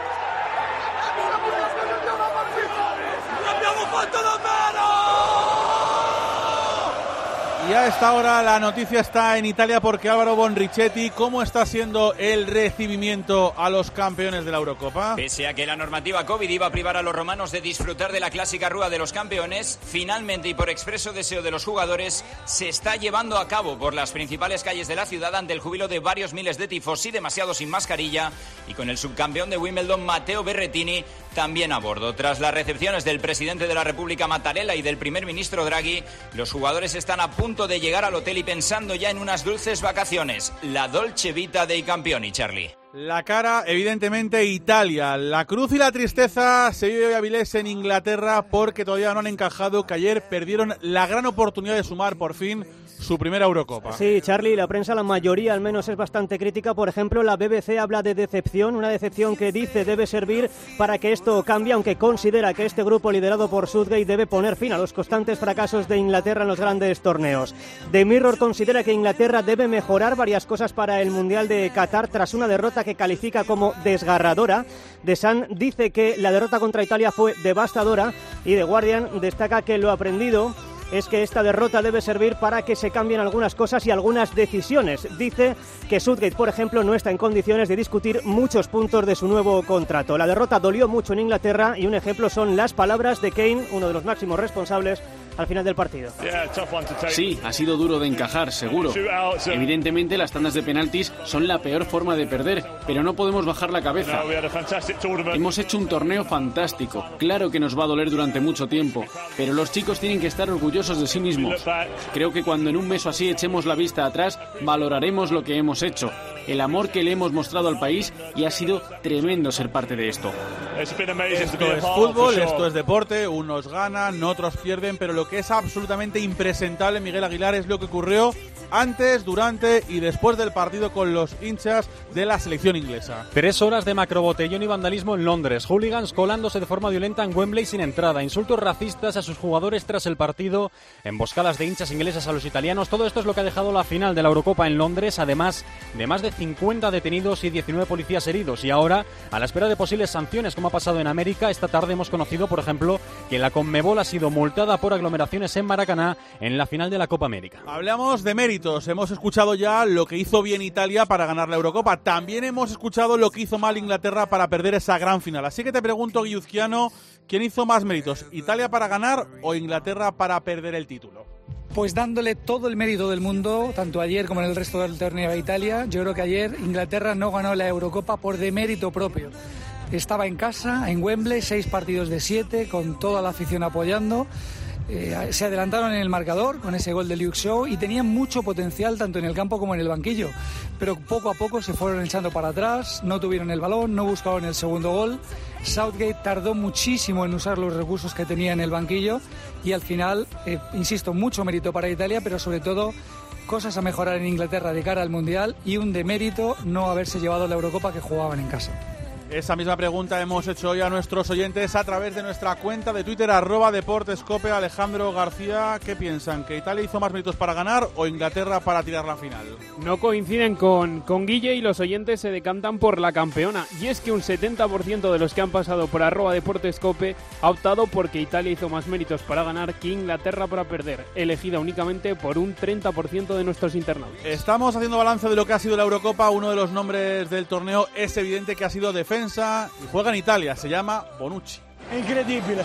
Y a esta hora la noticia está en Italia porque Álvaro Bonrichetti, ¿cómo está siendo el recibimiento a los campeones de la Eurocopa? Pese a que la normativa COVID iba a privar a los romanos de disfrutar de la clásica rúa de los campeones, finalmente y por expreso deseo de los jugadores, se está llevando a cabo por las principales calles de la ciudad ante el júbilo de varios miles de tifosi, demasiado sin mascarilla, y con el subcampeón de Wimbledon, Matteo Berrettini, también a bordo. Tras las recepciones del presidente de la República, Mattarella, y del primer ministro Draghi, los jugadores están a punto de llegar al hotel y pensando ya en unas dulces vacaciones. La Dolce Vita dei Campioni, Charly. La cara, evidentemente, Italia. La cruz y la tristeza se vive hoy a Avilés en Inglaterra porque todavía no han encajado, que ayer perdieron la gran oportunidad de sumar por fin su primera Eurocopa. Sí, Charly, la prensa, la mayoría al menos, es bastante crítica. Por ejemplo, la BBC habla de decepción, una decepción que dice debe servir para que esto cambie, aunque considera que este grupo liderado por Southgate debe poner fin a los constantes fracasos de Inglaterra en los grandes torneos. The Mirror considera que Inglaterra debe mejorar varias cosas para el Mundial de Qatar tras una derrota que califica como desgarradora. The Sun dice que la derrota contra Italia fue devastadora y The Guardian destaca que lo aprendido es que esta derrota debe servir para que se cambien algunas cosas y algunas decisiones. Dice que Southgate, por ejemplo, no está en condiciones de discutir muchos puntos de su nuevo contrato. La derrota dolió mucho en Inglaterra y un ejemplo son las palabras de Kane, uno de los máximos responsables, al final del partido. Sí, ha sido duro de encajar, seguro. Evidentemente las tandas de penaltis son la peor forma de perder, pero no podemos bajar la cabeza. Hemos hecho un torneo fantástico. Claro que nos va a doler durante mucho tiempo, pero los chicos tienen que estar orgullosos de sí mismos. Creo que cuando en un mes o así echemos la vista atrás, valoraremos lo que hemos hecho. el amor que le hemos mostrado al país y ha sido tremendo ser parte de esto. Esto es fútbol, esto es deporte, unos ganan, otros pierden, pero lo que es absolutamente impresentable, Miguel Aguilar, es lo que ocurrió antes, durante y después del partido con los hinchas de la selección inglesa. 3 horas de macrobotellón y vandalismo en Londres, hooligans colándose de forma violenta en Wembley sin entrada, insultos racistas a sus jugadores tras el partido, emboscadas de hinchas inglesas a los italianos. Todo esto es lo que ha dejado la final de la Eurocopa en Londres, además de más de 50 detenidos y 19 policías heridos. Y ahora, a la espera de posibles sanciones, como ha pasado en América, esta tarde hemos conocido, por ejemplo, que la Conmebol ha sido multada por aglomeraciones en Maracaná en la final de la Copa América. Hablamos de méritos. Hemos escuchado ya lo que hizo bien Italia para ganar la Eurocopa. También hemos escuchado lo que hizo mal Inglaterra para perder esa gran final. Así que te pregunto, Guilluzquiano, ¿quién hizo más méritos? ¿Italia para ganar o Inglaterra para perder el título? Pues dándole todo el mérito del mundo, tanto ayer como en el resto del torneo a Italia. Yo creo que ayer Inglaterra no ganó la Eurocopa por demérito propio. Estaba en casa, en Wembley, 6 partidos de 7, con toda la afición apoyando. Se adelantaron en el marcador con ese gol de Luke Shaw y tenían mucho potencial tanto en el campo como en el banquillo, pero poco a poco se fueron echando para atrás, no tuvieron el balón, no buscaron el segundo gol. Southgate tardó muchísimo en usar los recursos que tenía en el banquillo y al final, insisto, mucho mérito para Italia, pero sobre todo cosas a mejorar en Inglaterra de cara al Mundial y un demérito no haberse llevado la Eurocopa que jugaban en casa. Esa misma pregunta hemos hecho hoy a nuestros oyentes a través de nuestra cuenta de Twitter, @deportescope. Alejandro García, ¿qué piensan? ¿Que Italia hizo más méritos para ganar o Inglaterra para tirar la final? No coinciden con Guille y los oyentes se decantan por la campeona. Y es que un 70% de los que han pasado por @deportescope ha optado porque Italia hizo más méritos para ganar que Inglaterra para perder, elegida únicamente por un 30% de nuestros internautas. Estamos haciendo balance de lo que ha sido la Eurocopa. Uno de los nombres del torneo es evidente que ha sido defensa y juega en Italia, se llama Bonucci. Increíble.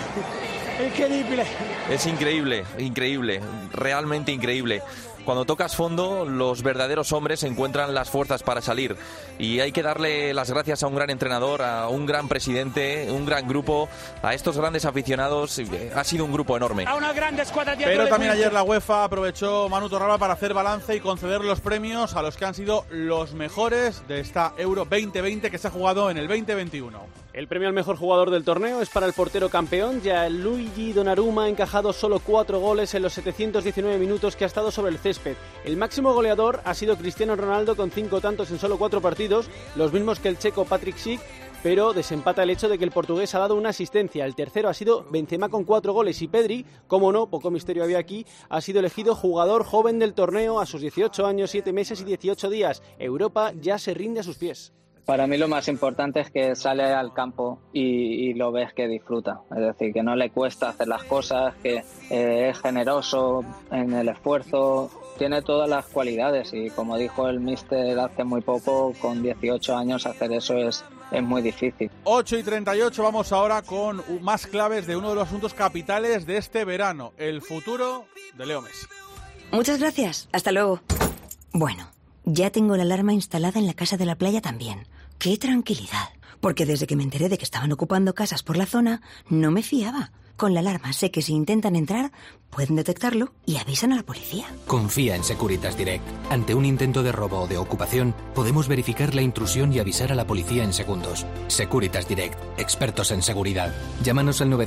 Es increíble, realmente increíble. Cuando tocas fondo, los verdaderos hombres encuentran las fuerzas para salir y hay que darle las gracias a un gran entrenador, a un gran presidente, un gran grupo, a estos grandes aficionados. Ha sido un grupo enorme. Pero también ayer la UEFA aprovechó, Manu Torralba, para hacer balance y conceder los premios a los que han sido los mejores de esta Euro 2020 que se ha jugado en el 2021. El premio al mejor jugador del torneo es para el portero campeón. Gianluigi Donnarumma ha encajado solo 4 goles en los 719 minutos que ha estado sobre el césped. El máximo goleador ha sido Cristiano Ronaldo con 5 tantos en solo 4 partidos, los mismos que el checo Patrick Schick, pero desempata el hecho de que el portugués ha dado una asistencia. El tercero ha sido Benzema con 4 goles y Pedri, como no, poco misterio había aquí, ha sido elegido jugador joven del torneo a sus 18 años, 7 meses y 18 días. Europa ya se rinde a sus pies. Para mí lo más importante es que sale al campo y lo ves que disfruta, es decir, que no le cuesta hacer las cosas, que es generoso en el esfuerzo, tiene todas las cualidades y como dijo el míster hace muy poco, con 18 años hacer eso es muy difícil. 8:38, vamos ahora con más claves de uno de los asuntos capitales de este verano, el futuro de Leo Messi. Muchas gracias, hasta luego. Bueno, ya tengo la alarma instalada en la casa de la playa también. ¡Qué tranquilidad! Porque desde que me enteré de que estaban ocupando casas por la zona, no me fiaba. Con la alarma sé que si intentan entrar, pueden detectarlo y avisan a la policía. Confía en Securitas Direct. Ante un intento de robo o de ocupación, podemos verificar la intrusión y avisar a la policía en segundos. Securitas Direct, expertos en seguridad. Llámanos al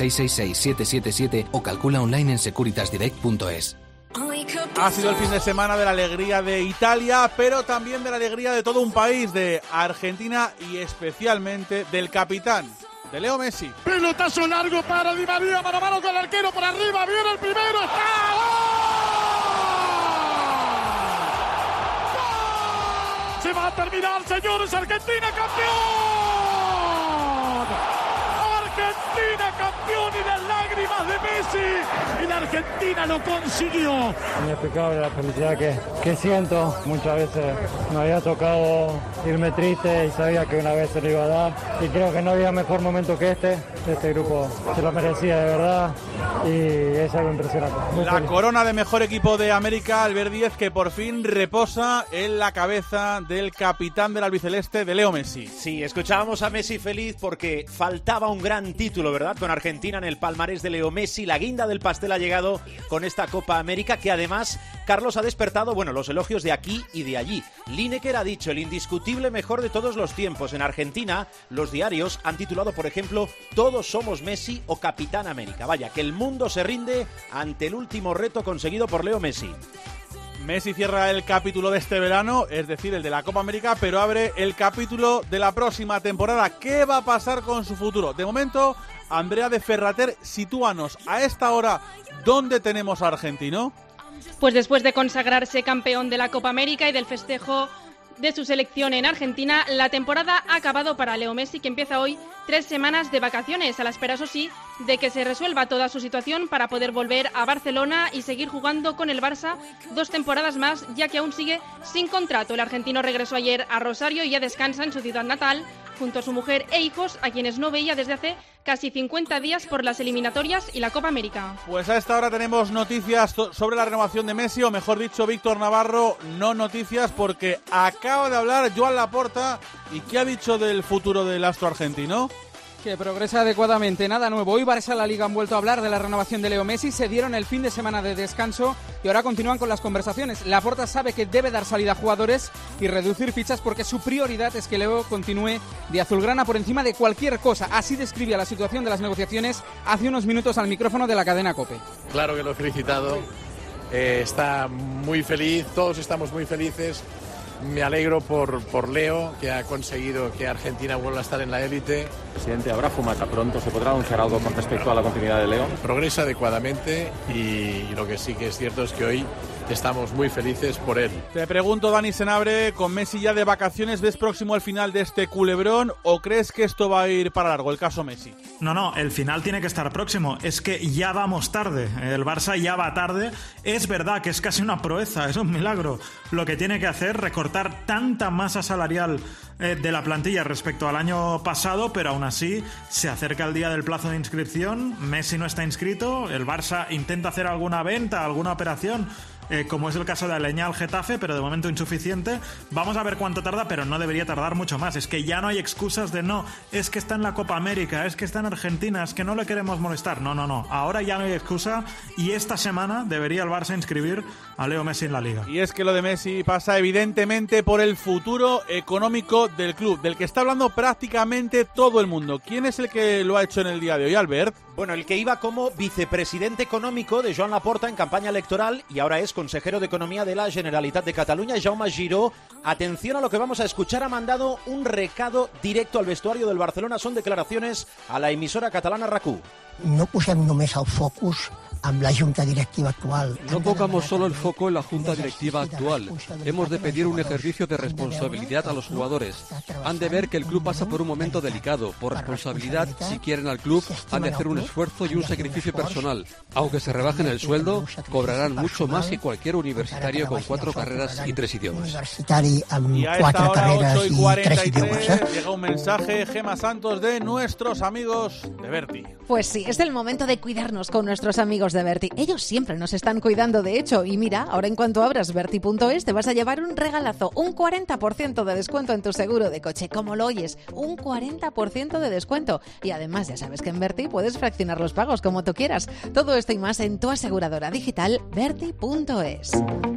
900-666-777 o calcula online en securitasdirect.es. Ha sido el fin de semana de la alegría de Italia, pero también de la alegría de todo un país, de Argentina y especialmente del capitán, de Leo Messi. Pelotazo largo para Di María, mano a mano con el arquero por arriba, viene el primero, ¡está! ¡Gol! Se va a terminar, señores, Argentina campeón. Argentina campeón y las lágrimas de Messi. Y la Argentina lo consiguió. Inexplicable la felicidad que siento. Muchas veces me había tocado irme triste y sabía que una vez se lo iba a dar. Y creo que no había mejor momento que este. Este grupo se lo merecía de verdad y es algo impresionante. La feliz. Corona de mejor equipo de América, Albert Díez, que por fin reposa en la cabeza del capitán del albiceleste, de Leo Messi. Sí, escuchábamos a Messi feliz porque faltaba un gran título, ¿verdad? Con Argentina en el palmarés de Leo Messi, la guinda del pastel ha llegado llegado con esta Copa América, que además Carlos ha despertado, los elogios de aquí y de allí. Lineker ha dicho, el indiscutible mejor de todos los tiempos. En Argentina, los diarios han titulado, por ejemplo, Todos somos Messi o Capitán América. Vaya, que el mundo se rinde ante el último reto conseguido por Leo Messi. Messi cierra el capítulo de este verano, es decir, el de la Copa América, pero abre el capítulo de la próxima temporada. ¿Qué va a pasar con su futuro? De momento, Andrea de Ferrater, sitúanos a esta hora dónde tenemos a Argentino. Pues después de consagrarse campeón de la Copa América y del festejo de su selección en Argentina, la temporada ha acabado para Leo Messi, que empieza hoy 3 semanas de vacaciones, a la espera, eso sí, de que se resuelva toda su situación para poder volver a Barcelona y seguir jugando con el Barça 2 temporadas más, ya que aún sigue sin contrato. El argentino regresó ayer a Rosario y ya descansa en su ciudad natal, junto a su mujer e hijos, a quienes no veía desde hace casi 50 días por las eliminatorias y la Copa América. Pues a esta hora tenemos noticias sobre la renovación de Messi, o mejor dicho, Víctor Navarro, no noticias, porque acaba de hablar Joan Laporta. ¿Y qué ha dicho del futuro del astro argentino? Que progresa adecuadamente, nada nuevo. Hoy Barça y la Liga han vuelto a hablar de la renovación de Leo Messi, se dieron el fin de semana de descanso y ahora continúan con las conversaciones. Laporta sabe que debe dar salida a jugadores y reducir fichas porque su prioridad es que Leo continúe de azulgrana por encima de cualquier cosa. Así describía la situación de las negociaciones hace unos minutos al micrófono de la cadena COPE. Claro que lo he felicitado, está muy feliz, todos estamos muy felices. Me alegro por Leo, que ha conseguido que Argentina vuelva a estar en la élite. Presidente, ¿habrá fumata pronto? ¿Se podrá anunciar algo con respecto a la continuidad de Leo? Progresa adecuadamente y lo que sí que es cierto es que hoy estamos muy felices por él. Te pregunto, Dani Senabre, con Messi ya de vacaciones, ¿ves próximo el final de este culebrón o crees que esto va a ir para largo, el caso Messi? No, el final tiene que estar próximo. Es que ya vamos tarde. El Barça ya va tarde. Es verdad que es casi una proeza, es un milagro. Lo que tiene que hacer, recortar tanta masa salarial de la plantilla respecto al año pasado, pero aún así se acerca el día del plazo de inscripción. Messi no está inscrito. El Barça intenta hacer alguna venta, alguna operación, como es el caso de Aleñá al Getafe, pero de momento insuficiente. Vamos a ver cuánto tarda, pero no debería tardar mucho más. Es que ya no hay excusas de no, es que está en la Copa América, es que está en Argentina, es que no le queremos molestar. No. Ahora ya no hay excusa y esta semana debería el Barça inscribir a Leo Messi en la Liga. Y es que lo de Messi pasa evidentemente por el futuro económico del club, del que está hablando prácticamente todo el mundo. ¿Quién es el que lo ha hecho en el día de hoy, Albert? Bueno, el que iba como vicepresidente económico de Joan Laporta en campaña electoral y ahora es consejero de Economía de la Generalitat de Cataluña, Jaume Giró. Atención a lo que vamos a escuchar, ha mandado un recado directo al vestuario del Barcelona. Son declaraciones a la emisora catalana RAC1. No posem només el focus amb la junta directiva actual. No pongamos solo el foco en la junta directiva actual. Hemos de pedir un ejercicio de responsabilidad a los jugadores. Han de ver que el club pasa por un momento delicado. Por responsabilidad, si quieren al club, han de hacer un esfuerzo y un sacrificio personal. Aunque se rebajen el sueldo, cobrarán mucho más que cualquier universitario con 4 carreras y 3 idiomas. Y a esta hora, 8:43, llega un mensaje, Gema Santos, de nuestros amigos de Berti. Pues sí, es el momento de cuidarnos con nuestros amigos de Berti. Ellos siempre nos están cuidando, de hecho. Y mira, ahora en cuanto abras Berti.es te vas a llevar un regalazo, un 40% de descuento en tu seguro de coche. Como lo oyes, un 40% de descuento. Y además ya sabes que en Berti puedes fraccionar los pagos como tú quieras. Todo esto y más en tu aseguradora digital Berti.es.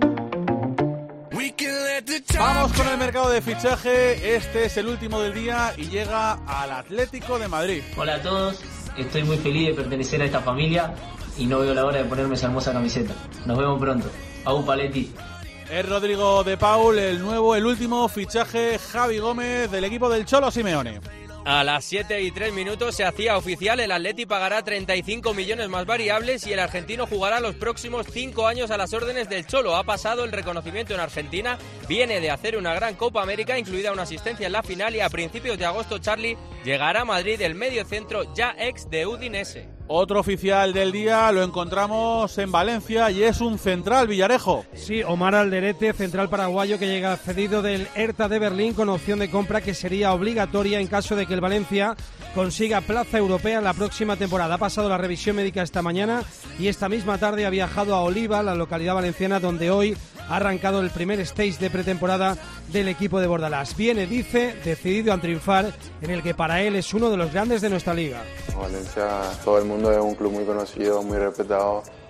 Vamos con el mercado de fichaje. Este es el último del día y llega al Atlético de Madrid. Hola a todos, estoy muy feliz de pertenecer a esta familia y no veo la hora de ponerme esa hermosa camiseta. Nos vemos pronto. Au Paletti. Es Rodrigo de Paul, el último fichaje, Javi Gómez, del equipo del Cholo Simeone. A las 7:03 se hacía oficial, el Atleti pagará 35 millones más variables y el argentino jugará los próximos 5 años a las órdenes del Cholo. Ha pasado el reconocimiento en Argentina, viene de hacer una gran Copa América, incluida una asistencia en la final, y a principios de agosto Charlie llegará a Madrid, el mediocentro ya ex de Udinese. Otro oficial del día lo encontramos en Valencia y es un central, Villarejo. Sí, Omar Alderete, central paraguayo que llega cedido del Hertha de Berlín con opción de compra que sería obligatoria en caso de que el Valencia consiga plaza europea en la próxima temporada. Ha pasado la revisión médica esta mañana y esta misma tarde ha viajado a Oliva, la localidad valenciana, donde hoy ha arrancado el primer stage de pretemporada del equipo de Bordalás. Viene, dice, decidido a triunfar, en el que para él es uno de los grandes de nuestra liga. Valencia, todo el mundo es un club muy conocido, muy respetado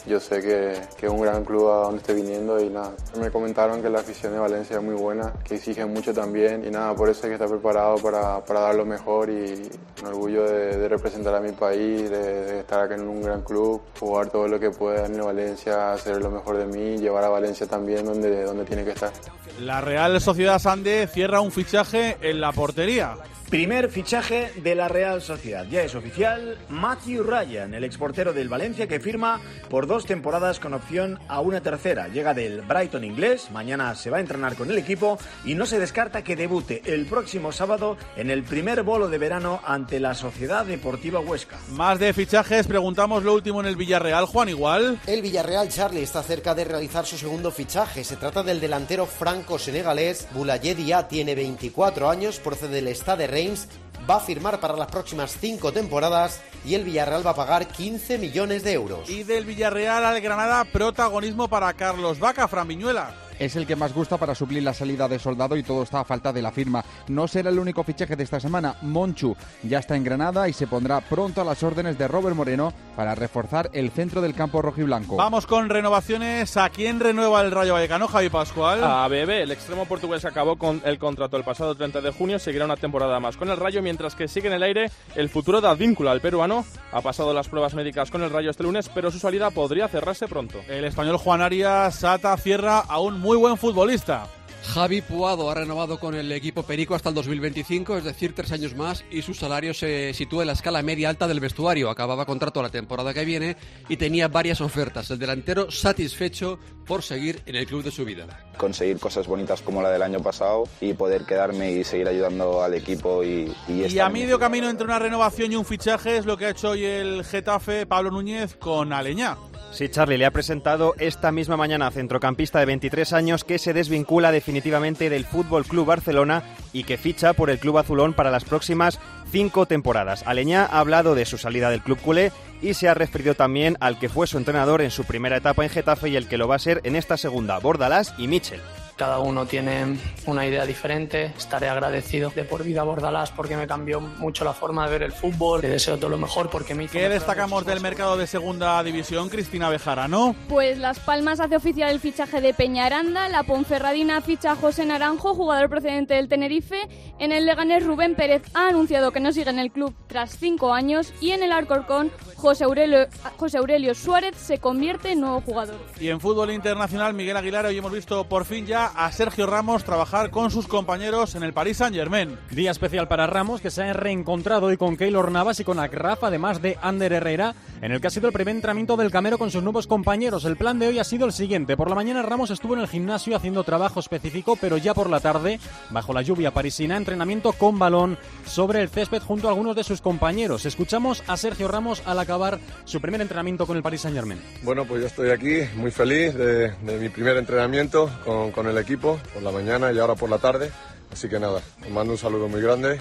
yo sé que es un gran club a donde estoy viniendo y nada. Me comentaron que la afición de Valencia es muy buena, que exigen mucho también y nada, por eso hay que estar preparado para dar lo mejor y un orgullo de representar a mi país, de estar acá en un gran club, jugar todo lo que pueda en Valencia, hacer lo mejor de mí, llevar a Valencia también donde tiene que estar. La Real Sociedad Sande cierra un fichaje en la portería. Primer fichaje de la Real Sociedad. Ya es oficial, Matthew Ryan, el exportero del Valencia que firma por 2 temporadas con opción a una tercera. Llega del Brighton inglés, mañana se va a entrenar con el equipo y no se descarta que debute el próximo sábado en el primer bolo de verano ante la Sociedad Deportiva Huesca. Más de fichajes, preguntamos lo último en el Villarreal. Juan, igual. El Villarreal, Charlie, está cerca de realizar su segundo fichaje. Se trata del delantero franco-senegalés Boulaye Dia, tiene 24 años, procede del Stade Reims. Va a firmar para las próximas 5 temporadas y el Villarreal va a pagar 15 millones de euros. Y del Villarreal al Granada, protagonismo para Carlos Vaca, Fran Viñuela. Es el que más gusta para suplir la salida de Soldado y todo está a falta de la firma. No será el único fichaje de esta semana. Monchu ya está en Granada y se pondrá pronto a las órdenes de Robert Moreno para reforzar el centro del campo rojiblanco. Vamos con renovaciones. ¿A quién renueva el Rayo Vallecano, Javi Pascual? A Bebé, el extremo portugués acabó con el contrato el pasado 30 de junio, seguirá una temporada más con el Rayo, mientras que sigue en el aire el futuro de Advíncula. El peruano ha pasado las pruebas médicas con el Rayo este lunes, pero su salida podría cerrarse pronto. El español Juan Arias Sata cierra a un muy buen futbolista. Javi Puado ha renovado con el equipo Perico hasta el 2025, es decir, 3 años más, y su salario se sitúa en la escala media-alta del vestuario. Acababa contrato la temporada que viene y tenía varias ofertas. El delantero satisfecho por seguir en el club de su vida. Conseguir cosas bonitas como la del año pasado y poder quedarme y seguir ayudando al equipo. Y a medio camino entre una renovación y un fichaje es lo que ha hecho hoy el Getafe, Pablo Núñez, con Aleñá. Sí, Charlie, le ha presentado esta misma mañana a centrocampista de 23 años que se desvincula definitivamente del Fútbol Club Barcelona y que ficha por el club azulón para las próximas 5 temporadas. Aleñá ha hablado de su salida del club culé y se ha referido también al que fue su entrenador en su primera etapa en Getafe y el que lo va a ser en esta segunda, Bordalás y Michel. Cada uno tiene una idea diferente. Estaré agradecido de por vida a Bordalás porque me cambió mucho la forma de ver el fútbol. Le deseo todo lo mejor porque me hizo... ¿Qué destacamos del mercado de segunda división, Cristina Bejarano? Pues Las Palmas hace oficial el fichaje de Peñaranda, la Ponferradina ficha a José Naranjo, jugador procedente del Tenerife. En el Leganés, Rubén Pérez ha anunciado que no sigue en el club tras 5 años y en el Alcorcón, José Aurelio Suárez se convierte en nuevo jugador. Y en fútbol internacional, Miguel Aguilar, hoy hemos visto por fin ya a Sergio Ramos trabajar con sus compañeros en el Paris Saint-Germain. Día especial para Ramos, que se ha reencontrado hoy con Keylor Navas y con Acraf, además de Ander Herrera, en el que ha sido el primer entrenamiento del Camero con sus nuevos compañeros. El plan de hoy ha sido el siguiente. Por la mañana Ramos estuvo en el gimnasio haciendo trabajo específico, pero ya por la tarde, bajo la lluvia parisina, entrenamiento con balón sobre el césped junto a algunos de sus compañeros. Escuchamos a Sergio Ramos al acabar su primer entrenamiento con el Paris Saint-Germain. Bueno, pues yo estoy aquí muy feliz de mi primer entrenamiento con el equipo, por la mañana y ahora por la tarde. Así que nada, os mando un saludo muy grande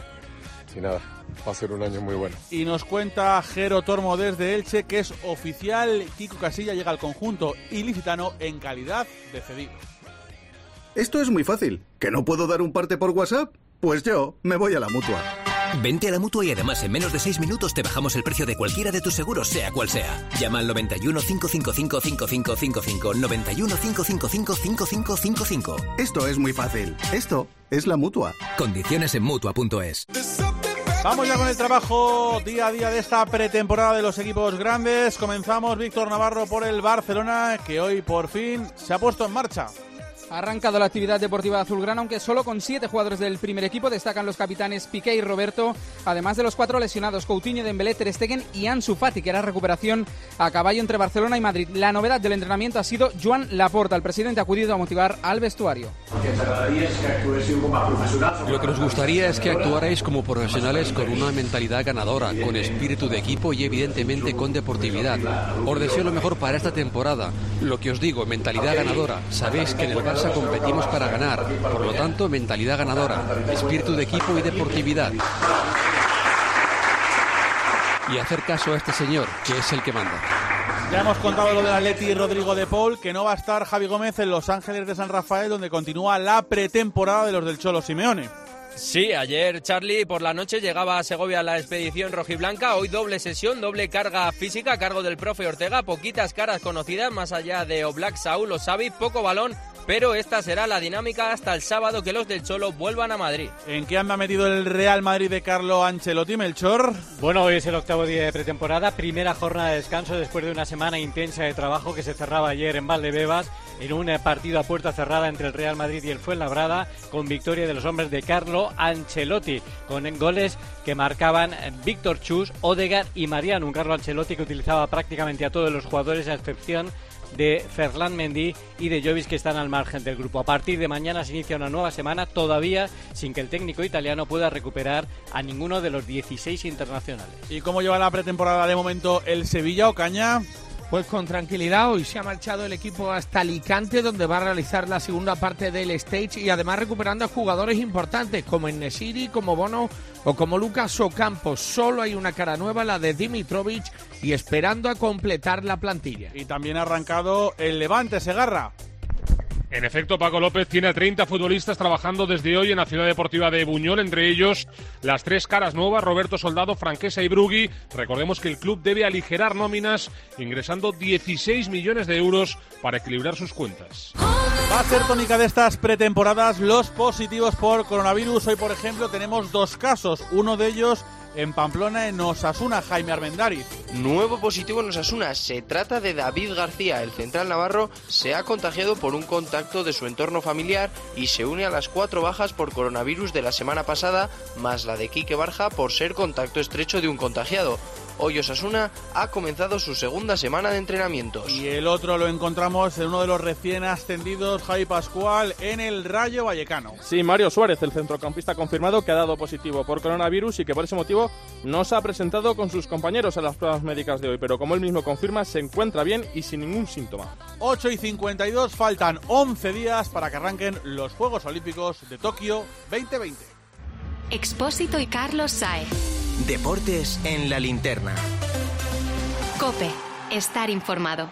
y nada, va a ser un año muy bueno. Y nos cuenta Jero Tormo desde Elche que es oficial, Kiko Casilla llega al conjunto ilicitano en calidad de cedido. Esto es muy fácil. ¿Que no puedo dar un parte por WhatsApp? Pues yo me voy a la Mutua. Vente a la Mutua y además en menos de 6 minutos te bajamos el precio de cualquiera de tus seguros, sea cual sea. Llama al 91 555 5555, 91 555 5555. Esto es muy fácil. Esto es la Mutua. Condiciones en Mutua.es. Vamos ya con el trabajo día a día de esta pretemporada de los equipos grandes. Comenzamos, Víctor Navarro, por el Barcelona, que hoy por fin se ha puesto en marcha. Ha arrancado la actividad deportiva azulgrana, aunque solo con 7 jugadores del primer equipo. Destacan los capitanes Piqué y Roberto, además de los 4 lesionados, Coutinho, Dembélé, Ter Stegen y Ansu Fati, que hará recuperación a caballo entre Barcelona y Madrid. La novedad del entrenamiento ha sido Joan Laporta. El presidente ha acudido a motivar al vestuario. Lo que nos gustaría es que actuarais como profesionales con una mentalidad ganadora, con espíritu de equipo y evidentemente con deportividad. Os deseo lo mejor para esta temporada. Lo que os digo, mentalidad ganadora. Sabéis que en el Barça competimos para ganar, por lo tanto, mentalidad ganadora, espíritu de equipo y deportividad. Y hacer caso a este señor, que es el que manda. Ya hemos contado lo del Atleti y Rodrigo de Paul, que no va a estar Javi Gómez en Los Ángeles de San Rafael, donde continúa la pretemporada de los del Cholo Simeone. Sí, ayer Charlie por la noche llegaba a Segovia la expedición rojiblanca, hoy doble sesión, doble carga física a cargo del profe Ortega, poquitas caras conocidas más allá de Oblak, Saúl o Xavi, poco balón, pero esta será la dinámica hasta el sábado que los del Cholo vuelvan a Madrid. ¿En qué anda metido el Real Madrid de Carlo Ancelotti, Melchor? Bueno, hoy es el octavo día de pretemporada, primera jornada de descanso después de una semana intensa de trabajo que se cerraba ayer en Valdebebas en un partido a puerta cerrada entre el Real Madrid y el Fuenlabrada, con victoria de los hombres de Carlo Ancelotti, con goles que marcaban Víctor Chus, Odegaard y Mariano, un Carlo Ancelotti que utilizaba prácticamente a todos los jugadores a excepción de Ferland Mendy y de Jovic, que están al margen del grupo. A partir de mañana se inicia una nueva semana, todavía sin que el técnico italiano pueda recuperar a ninguno de los 16 internacionales. ¿Y cómo lleva la pretemporada de momento el Sevilla, Ocaña? Pues con tranquilidad, hoy se ha marchado el equipo hasta Alicante, donde va a realizar la segunda parte del stage y además recuperando a jugadores importantes como En-Nesyri, como Bono o como Lucas Ocampos. Solo hay una cara nueva, la de Dimitrovic, y esperando a completar la plantilla. Y también ha arrancado el Levante, Segarra. En efecto, Paco López tiene a 30 futbolistas trabajando desde hoy en la Ciudad Deportiva de Buñol, entre ellos las tres caras nuevas, Roberto Soldado, Franquesa y Brugui. Recordemos que el club debe aligerar nóminas ingresando 16 millones de euros para equilibrar sus cuentas. Va a ser tónica de estas pretemporadas los positivos por coronavirus. Hoy, por ejemplo, tenemos 2 casos, uno de ellos en Pamplona, en Osasuna, Jaime Armendariz. Nuevo positivo en Osasuna. Se trata de David García. El central navarro se ha contagiado por un contacto de su entorno familiar y se une a las 4 bajas por coronavirus de la semana pasada, más la de Quique Barja por ser contacto estrecho de un contagiado. Hoy Osasuna ha comenzado su segunda semana de entrenamientos. Y el otro lo encontramos en uno de los recién ascendidos, Javi Pascual, en el Rayo Vallecano. Sí, Mario Suárez, el centrocampista confirmado que ha dado positivo por coronavirus y que por ese motivo no se ha presentado con sus compañeros a las pruebas médicas de hoy, pero como él mismo confirma, se encuentra bien y sin ningún síntoma. 8:52, faltan 11 días para que arranquen los Juegos Olímpicos de Tokio 2020. Expósito y Carlos Saez. Deportes en la linterna. COPE. Estar informado.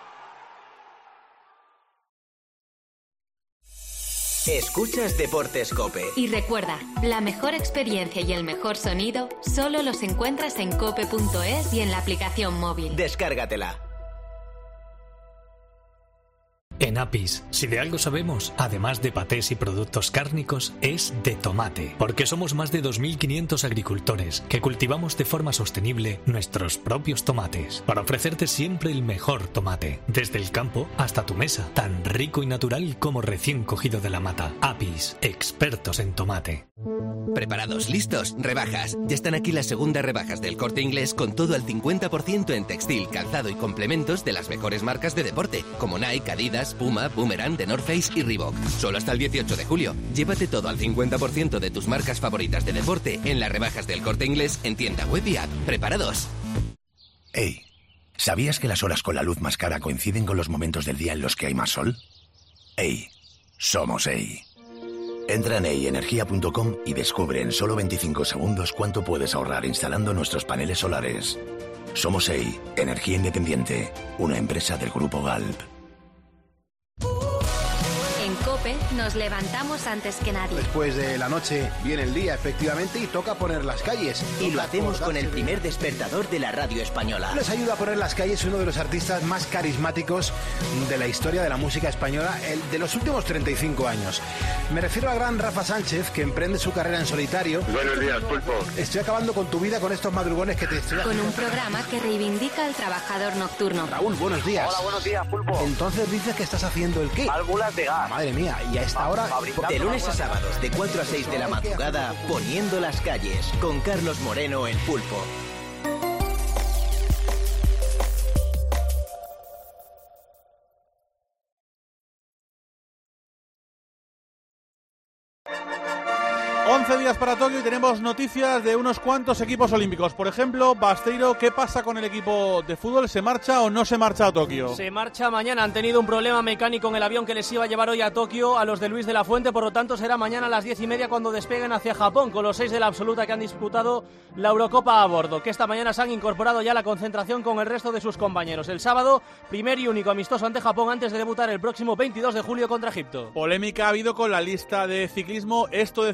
Escuchas Deportes COPE. Y recuerda, la mejor experiencia y el mejor sonido solo los encuentras en cope.es y en la aplicación móvil. Descárgatela. En Apis, si de algo sabemos, además de patés y productos cárnicos, es de tomate. Porque somos más de 2.500 agricultores que cultivamos de forma sostenible nuestros propios tomates, para ofrecerte siempre el mejor tomate, desde el campo hasta tu mesa, tan rico y natural como recién cogido de la mata. Apis, expertos en tomate. ¿Preparados? ¿Listos? Rebajas. Ya están aquí las segundas rebajas del Corte Inglés con todo al 50% en textil, calzado y complementos de las mejores marcas de deporte, como Nike, Adidas, Puma, Boomerang, The North Face y Reebok. Solo hasta el 18 de julio. Llévate todo al 50% de tus marcas favoritas de deporte en las rebajas del Corte Inglés en tienda web y app. ¿Preparados? Hey, ¿sabías que las horas con la luz más cara coinciden con los momentos del día en los que hay más sol? Hey, somos EI. Entra en eienergia.com y descubre en solo 25 segundos cuánto puedes ahorrar instalando nuestros paneles solares. Somos EI, Energía Independiente, una empresa del Grupo Galp. En COPE nos levantamos antes que nadie. Después de la noche viene el día, efectivamente, y toca poner las calles. Y lo hacemos con el primer despertador de la radio española. Les ayuda a poner las calles uno de los artistas más carismáticos de la historia de la música española, el de los últimos 35 años. Me refiero al gran Rafa Sánchez, que emprende su carrera en solitario. Buenos días, Pulpo. Estoy acabando con tu vida con estos madrugones que te estoy haciendo. Con un programa que reivindica al trabajador nocturno. Raúl, buenos días. Hola, buenos días, Pulpo. Entonces dices que estás haciendo ¿el qué? Válvulas de gas. Madre mía, y a esta hora... De lunes a sábados, de 4 a 6 de la madrugada, poniendo las calles, con Carlos Moreno, el Pulpo. Días para Tokio y tenemos noticias de unos cuantos equipos olímpicos. Por ejemplo, Basteiro, ¿qué pasa con el equipo de fútbol? ¿Se marcha o no se marcha a Tokio? Se marcha mañana. Han tenido un problema mecánico en el avión que les iba a llevar hoy a Tokio a los de Luis de la Fuente. Por lo tanto, será mañana a las 10:30 cuando despeguen hacia Japón con los 6 de la absoluta que han disputado la Eurocopa a bordo, que esta mañana se han incorporado ya a la concentración con el resto de sus compañeros. El sábado, primer y único amistoso ante Japón antes de debutar el próximo 22 de julio contra Egipto. Polémica ha habido con la lista de ciclismo. Esto decía ayer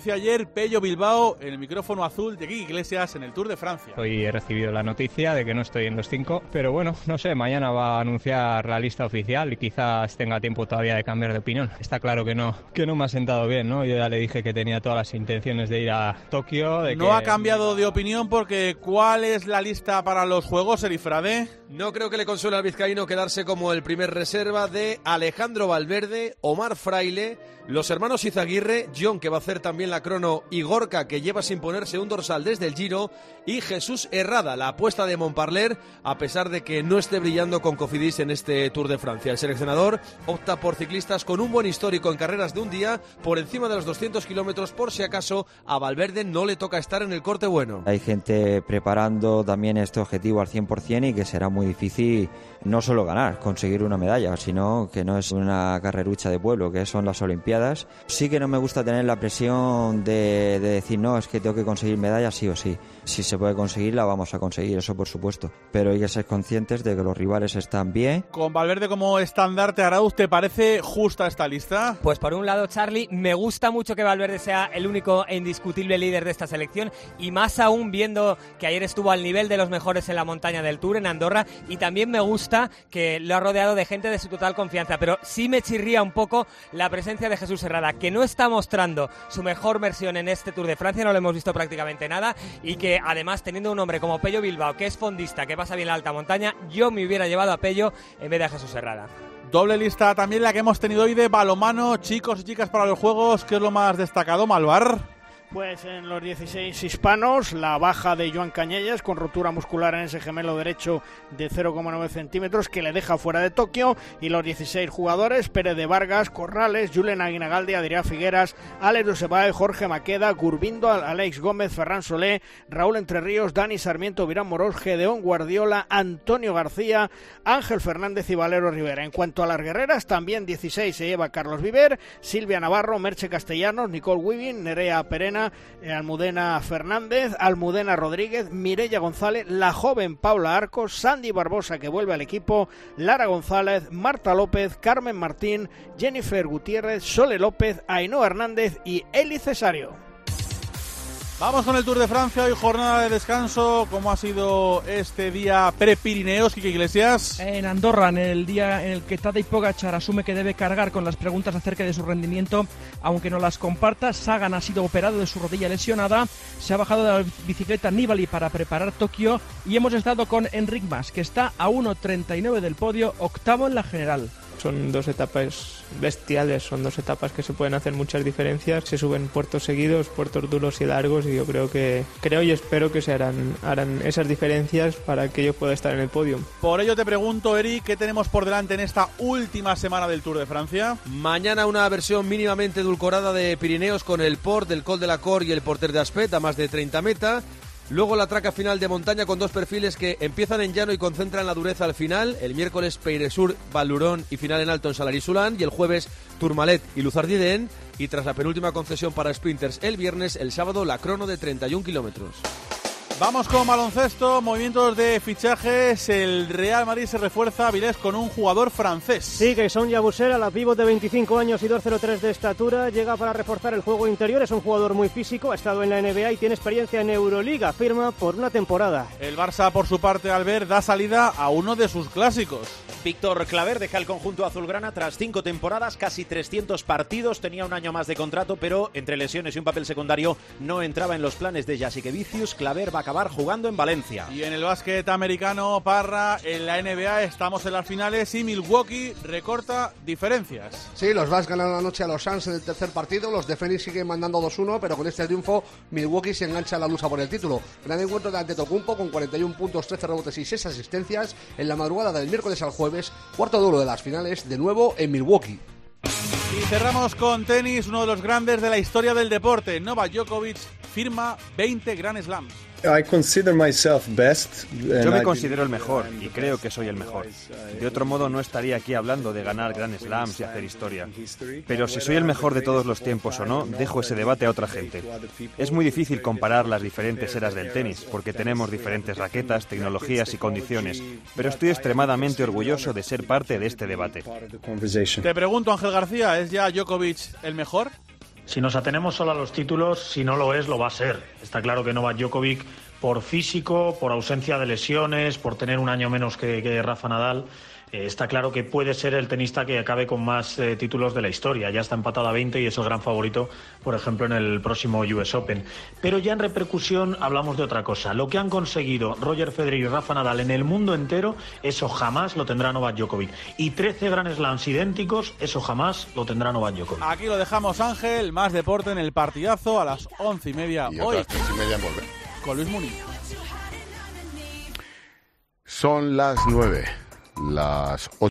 Pello Bilbao en el micrófono azul de Quique Iglesias en el Tour de Francia. Hoy he recibido la noticia de que no estoy en los 5, pero bueno, no sé, mañana va a anunciar la lista oficial y quizás tenga tiempo todavía de cambiar de opinión. Está claro que no me ha sentado bien, ¿no? Yo ya le dije que tenía todas las intenciones de ir a Tokio. No ha cambiado de opinión porque ¿cuál es la lista para los Juegos, Erifrade? No creo que le consuele al vizcaíno quedarse como el primer reserva de Alejandro Valverde, Omar Fraile, los hermanos Izaguirre, John, que va a hacer también la crono, y Gorka, que lleva sin ponerse un dorsal desde el Giro, y Jesús Herrada, la apuesta de Montparler, a pesar de que no esté brillando con Cofidis en este Tour de Francia. El seleccionador opta por ciclistas con un buen histórico en carreras de un día, por encima de los 200 kilómetros, por si acaso a Valverde no le toca estar en el corte bueno. Hay gente preparando también este objetivo al 100% y que será muy difícil no solo ganar, conseguir una medalla, sino que no es una carrerucha de pueblo, que son las Olimpiadas. Sí que no me gusta tener la presión de decir, no, es que tengo que conseguir medallas sí o sí. Si se puede conseguir, la vamos a conseguir, eso por supuesto. Pero hay que ser conscientes de que los rivales están bien. Con Valverde como estandarte, Arauz, ¿te parece justa esta lista? Pues por un lado, Charlie, me gusta mucho que Valverde sea el único e indiscutible líder de esta selección, y más aún viendo que ayer estuvo al nivel de los mejores en la montaña del Tour, en Andorra, y también me gusta que lo ha rodeado de gente de su total confianza, pero sí me chirría un poco la presencia de Jesús Herrada, que no está mostrando su mejor versión en este Tour de Francia, no lo hemos visto prácticamente nada, y que además, teniendo un hombre como Pello Bilbao, que es fondista, que pasa bien la alta montaña, yo me hubiera llevado a Pello en vez de a Jesús Herrada. Doble lista también la que hemos tenido hoy de balonmano, chicos y chicas para los Juegos. ¿Qué es lo más destacado, Malvar? Pues en los 16 hispanos, la baja de Joan Cañellas con rotura muscular en ese gemelo derecho de 0,9 centímetros que le deja fuera de Tokio, y los 16 jugadores, Pérez de Vargas, Corrales, Julen Aguinagaldi, Adrián Figueras, Alex Dusebae, Jorge Maqueda, Gurbindo, Alex Gómez, Ferran Solé, Raúl Entre Ríos, Dani Sarmiento, Virán Morós, Gedeón Guardiola, Antonio García, Ángel Fernández y Valero Rivera. En cuanto a las guerreras, también 16 se lleva Carlos Viver, Silvia Navarro, Merche Castellanos, Nicole Wibin, Nerea Perena, Almudena Fernández, Almudena Rodríguez, Mireia González, la joven Paula Arcos, Sandy Barbosa, que vuelve al equipo, Lara González, Marta López, Carmen Martín, Jennifer Gutiérrez, Sole López, Ainhoa Hernández y Eli Cesario. Vamos con el Tour de Francia, hoy jornada de descanso. ¿Cómo ha sido este día pre-Pirineos, Quique Iglesias? En Andorra, en el día en el que Tadej Pogačar asume que debe cargar con las preguntas acerca de su rendimiento, aunque no las comparta. Sagan ha sido operado de su rodilla lesionada, se ha bajado de la bicicleta Nibali para preparar Tokio, y hemos estado con Enric Mas, que está a 1.39 del podio, octavo en la general. Son dos etapas bestiales, son dos etapas que se pueden hacer muchas diferencias, se suben puertos seguidos, puertos duros y largos, y yo creo y espero que se harán esas diferencias para que yo pueda estar en el podio. Por ello te pregunto, Eric, ¿qué tenemos por delante en esta última semana del Tour de Francia? Mañana una versión mínimamente edulcorada de Pirineos con el Port del Col de la Cor y el Porter d'Aspet a más de 30 metas. Luego la traca final de montaña con dos perfiles que empiezan en llano y concentran la dureza al final. El miércoles Peyresur, Valurón y final en alto en Salary-Soulan. Y el jueves Tourmalet y Luzardiden. Y tras la penúltima concesión para sprinters el viernes, el sábado la crono de 31 kilómetros. Vamos con baloncesto, movimientos de fichajes. El Real Madrid se refuerza, Avilés, con un jugador francés. Sí, que son Yabusel, a la pívot de 25 años y 2,03 de estatura. Llega para reforzar el juego interior, es un jugador muy físico, ha estado en la NBA y tiene experiencia en Euroliga. Firma por una temporada. El Barça, por su parte, Albert, da salida a uno de sus clásicos. Víctor Claver deja el conjunto azulgrana tras 5 temporadas, casi 300 partidos. Tenía un año más de contrato, pero entre lesiones y un papel secundario no entraba en los planes de Jasikevičius. Claver va a acabar jugando en Valencia. Y en el básquet americano, Parra, en la NBA estamos en las finales y Milwaukee recorta diferencias. Sí, los Bucks ganaron anoche a los Suns en el tercer partido. Los de Phoenix siguen mandando 2-1, pero con este triunfo Milwaukee se engancha a la lucha por el título. Gran encuentro de Antetokounmpo con 41 puntos, 13 rebotes y 6 asistencias en la madrugada del miércoles al jueves. Cuarto duelo de las finales, de nuevo en Milwaukee. Y cerramos con tenis, uno de los grandes de la historia del deporte. Novak Djokovic firma 20 Grand Slams. Yo me considero el mejor y creo que soy el mejor. De otro modo no estaría aquí hablando de ganar Grand Slams y hacer historia. Pero si soy el mejor de todos los tiempos o no, dejo ese debate a otra gente. Es muy difícil comparar las diferentes eras del tenis, porque tenemos diferentes raquetas, tecnologías y condiciones, pero estoy extremadamente orgulloso de ser parte de este debate. Te pregunto, Ángel García, ¿es ya Djokovic el mejor? Si nos atenemos solo a los títulos, si no lo es, lo va a ser. Está claro que Novak Djokovic, por físico, por ausencia de lesiones, por tener un año menos que Rafa Nadal, está claro que puede ser el tenista que acabe con más títulos de la historia. Ya está empatado a 20 y es el gran favorito, por ejemplo, en el próximo US Open. Pero ya en repercusión hablamos de otra cosa. Lo que han conseguido Roger Federer y Rafa Nadal en el mundo entero, eso jamás lo tendrá Novak Djokovic. Y 13 Grand Slams idénticos, eso jamás lo tendrá Novak Djokovic. Aquí lo dejamos, Ángel. Más deporte en el partidazo a las 11:30. Y hoy. otras 3:30 en volver. Con Luis Muniz. Son las 9. Las 8.